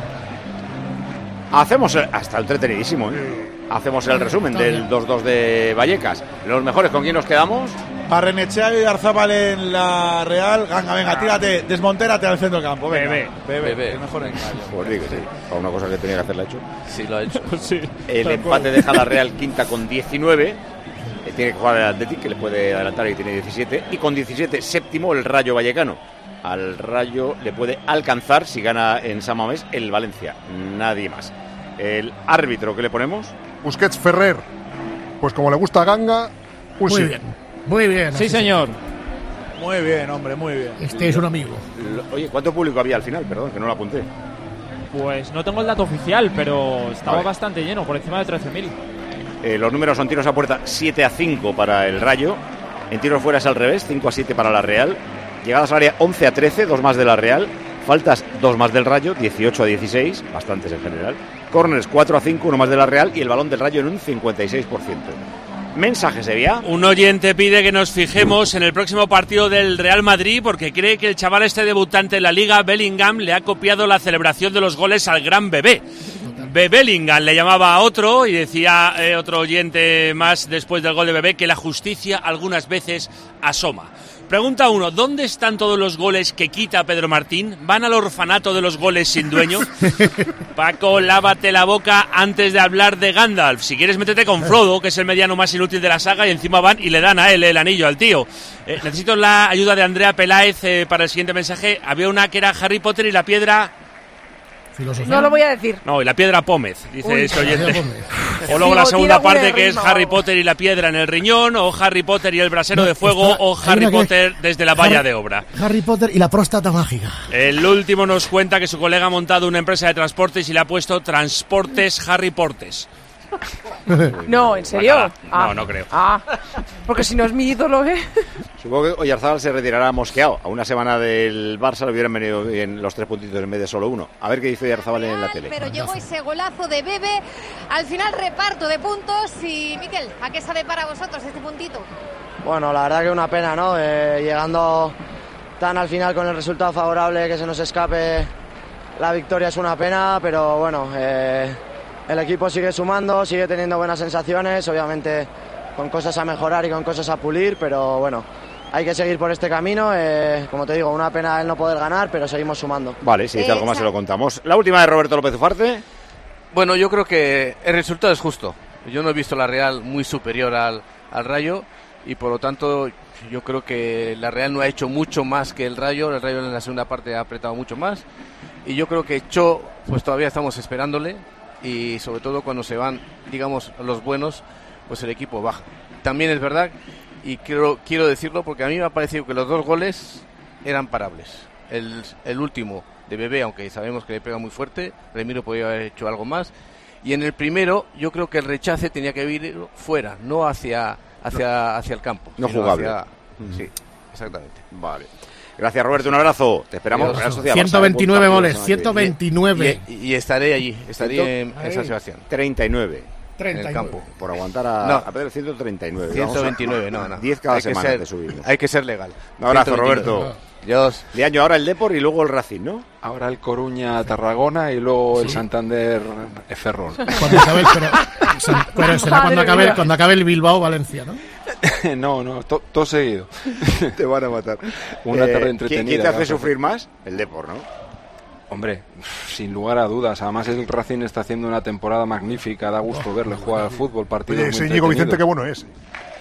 A: Hacemos, hasta entretenidísimo, ¿eh? Hacemos el resumen del dos dos de Vallecas. Los mejores, ¿con quién nos quedamos?
G: Barrenechea y Arzabal en la Real. Ganga, venga, tírate, desmontérate al centro del campo. Venga.
I: Bebé.
G: Bebé.
J: Bebé.
G: El mejor engaño.
A: Pues digo, sí. Para una cosa que tenía que hacerla hecho.
J: Sí, lo ha hecho.
I: Sí.
A: El empate deja a la Real quinta con diecinueve. Tiene que jugar el Athletic, que le puede adelantar y tiene diecisiete. Y con diecisiete, séptimo, el Rayo Vallecano. Al Rayo le puede alcanzar, si gana en San Mamés, el Valencia. Nadie más. El árbitro, ¿qué le ponemos?
L: Busquets Ferrer. Pues como le gusta a Ganga, un
H: Muy
L: sí.
H: bien, muy bien.
I: Sí, señor.
G: Muy bien, hombre, muy bien.
H: Este es un amigo.
A: Oye, ¿cuánto público había al final? Perdón, que no lo apunté.
I: Pues no tengo el dato oficial, pero estaba
A: Vale.
I: bastante lleno, por encima de trece mil.
A: Eh, los números son tiros a puerta siete a cinco para el Rayo. En tiros fuera es al revés, cinco a siete para la Real. Llegadas al área once a trece, dos más de la Real. Faltas dos más del Rayo, dieciocho a dieciséis, bastantes en general. Corners cuatro a cinco, uno más de la Real. Y el balón del Rayo en un cincuenta y seis por ciento. Mensaje sería.
M: Un oyente pide que nos fijemos en el próximo partido del Real Madrid porque cree que el chaval este debutante en la Liga, Bellingham, le ha copiado la celebración de los goles al gran Bebé. Bebellingham le llamaba a otro y decía eh, otro oyente más después del gol de Bebé que la justicia algunas veces asoma. Pregunta uno, ¿dónde están todos los goles que quita Pedro Martín? ¿Van al orfanato de los goles sin dueño? Paco, lávate la boca antes de hablar de Gandalf. Si quieres, métete con Frodo, que es el mediano más inútil de la saga, y encima van y le dan a él el anillo al tío. Eh, necesito la ayuda de Andrea Peláez eh, para el siguiente mensaje. Había una que era Harry Potter y la piedra...
E: Filosofía. No lo voy a decir.
M: No, y la piedra Pómez, dice
E: Uy,
M: este oyente. O luego
E: Sí,
M: la
E: o
M: segunda
E: tira
M: parte
E: una
M: que es
E: rima,
M: Harry
E: vamos.
M: Potter y la piedra en el riñón, o Harry Potter y el brasero
H: No,
M: de fuego,
H: está-
M: o
H: hay
M: Harry
H: una que-
M: Potter desde la valla
H: Harry-
M: de obra.
H: Harry Potter y la próstata mágica.
M: El último nos cuenta que su colega ha montado una empresa de transportes y le ha puesto Transportes Harry Portes.
E: No, ¿en serio?
M: Bacala.
E: Ah.
M: No, no creo.
E: Ah, porque si no es mi ídolo, ¿eh?
A: Supongo que Oyarzabal se retirará mosqueado. A una semana del Barça le hubieran venido bien los tres puntitos en vez de solo uno. A ver qué dice Oyarzabal en la tele.
S: Pero llegó ese golazo de Bebe. Al final reparto de puntos. Y Miquel, ¿a qué sabe para vosotros este puntito?
T: Bueno, la verdad que una pena, ¿no? Eh, llegando
C: tan al final con el resultado favorable que se nos escape la victoria es una pena, pero bueno, eh, el equipo sigue sumando, sigue teniendo buenas sensaciones, obviamente con cosas a mejorar y con cosas a pulir, pero bueno, hay que seguir por este camino. Eh, como te digo, una pena el no poder ganar, pero seguimos sumando.
A: Vale, si dice algo más se lo contamos. La última de Roberto López Ufarte.
J: Bueno, yo creo que el resultado es justo. Yo no he visto la Real muy superior al, al Rayo y por lo tanto yo creo que la Real no ha hecho mucho más que el Rayo. El Rayo en la segunda parte ha apretado mucho más y yo creo que Cho, pues todavía estamos esperándole y sobre todo cuando se van, digamos, los buenos, pues el equipo baja. También es verdad, y quiero, quiero decirlo porque a mí me ha parecido que los dos goles eran parables. El, el último de Bebé, aunque sabemos que le pega muy fuerte, Remiro podría haber hecho algo más. Y en el primero, yo creo que el rechace tenía que ir fuera, no hacia hacia, hacia el campo.
A: No jugable.
J: Hacia... Mm. Sí, exactamente.
A: Vale. Gracias, Roberto, un abrazo. Te esperamos.
H: Real Sociedad, ciento veintinueve goles, ciento veintinueve.
J: Y, y, y estaré allí, estaré en, en San Sebastián.
A: treinta y nueve.
J: treinta y nueve. En el campo.
A: Por aguantar a,
J: no.
A: a Pedro ciento treinta y nueve.
J: ciento veintinueve, no, no.
A: diez cada
J: hay
A: semana
J: ser,
A: te subimos.
J: Hay que ser legal.
A: Un abrazo, Roberto.
J: Dios.
A: De año ahora el Depor y luego el Racing, ¿no?
K: Ahora el Coruña Tarragona y luego ¿sí? el Santander Ferrol.
H: Cuando acabe el, pero, pero será cuando acabe, cuando acabe el Bilbao Valencia, ¿no?
K: no, no, todo to seguido.
A: Te van a matar.
K: Una
A: eh,
K: tarde entretenida.
A: ¿Quién te hace sufrir más? El Depor, ¿no?
K: Hombre, sin lugar a dudas. Además el Racing está haciendo una temporada magnífica, da gusto verle jugar al fútbol, partidos
L: Oye, ese Íñigo Vicente qué bueno es.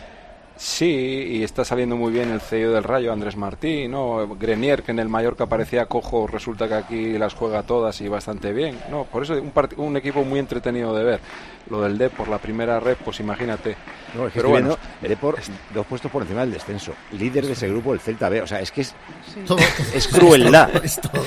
K: Sí, y está saliendo muy bien el C E O del Rayo, Andrés Martín, ¿no? Grenier, que en el Mallorca parecía cojo, resulta que aquí las juega todas y bastante bien. No, por eso un, part- un equipo muy entretenido de ver. Lo del Depor, la primera red, pues imagínate.
A: No, es que pero bueno, el Depor dos puestos por encima del descenso, líder de ese grupo, el Celta B. O sea, es que es,
H: sí. todo,
A: es crueldad.
H: Es, todo,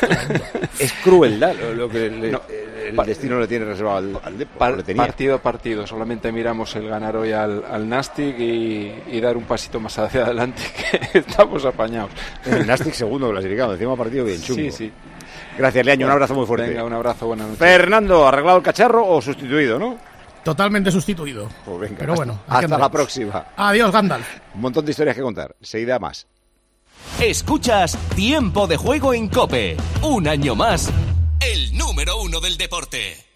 A: es crueldad lo, lo que le,
K: no,
A: el pa- destino le tiene reservado al, al Depor.
K: Par- partido a partido, solamente miramos el ganar hoy al, al Nastic y, y dar un pasito más hacia adelante, que estamos apañados.
A: El Nastic segundo clasificado, encima partido bien chungo.
K: Sí, sí.
A: Gracias, Leaño, un abrazo muy fuerte.
K: Venga, un abrazo, buenas noches.
A: Fernando, ¿arreglado el cacharro o sustituido, no?
H: Totalmente sustituido.
A: Pues venga,
H: pero
A: hasta,
H: bueno.
A: Hasta la próxima.
H: Adiós, Gandalf.
A: Un montón de historias que contar. Seguida más.
T: Escuchas Tiempo de Juego en COPE. Un año más, el número uno del deporte.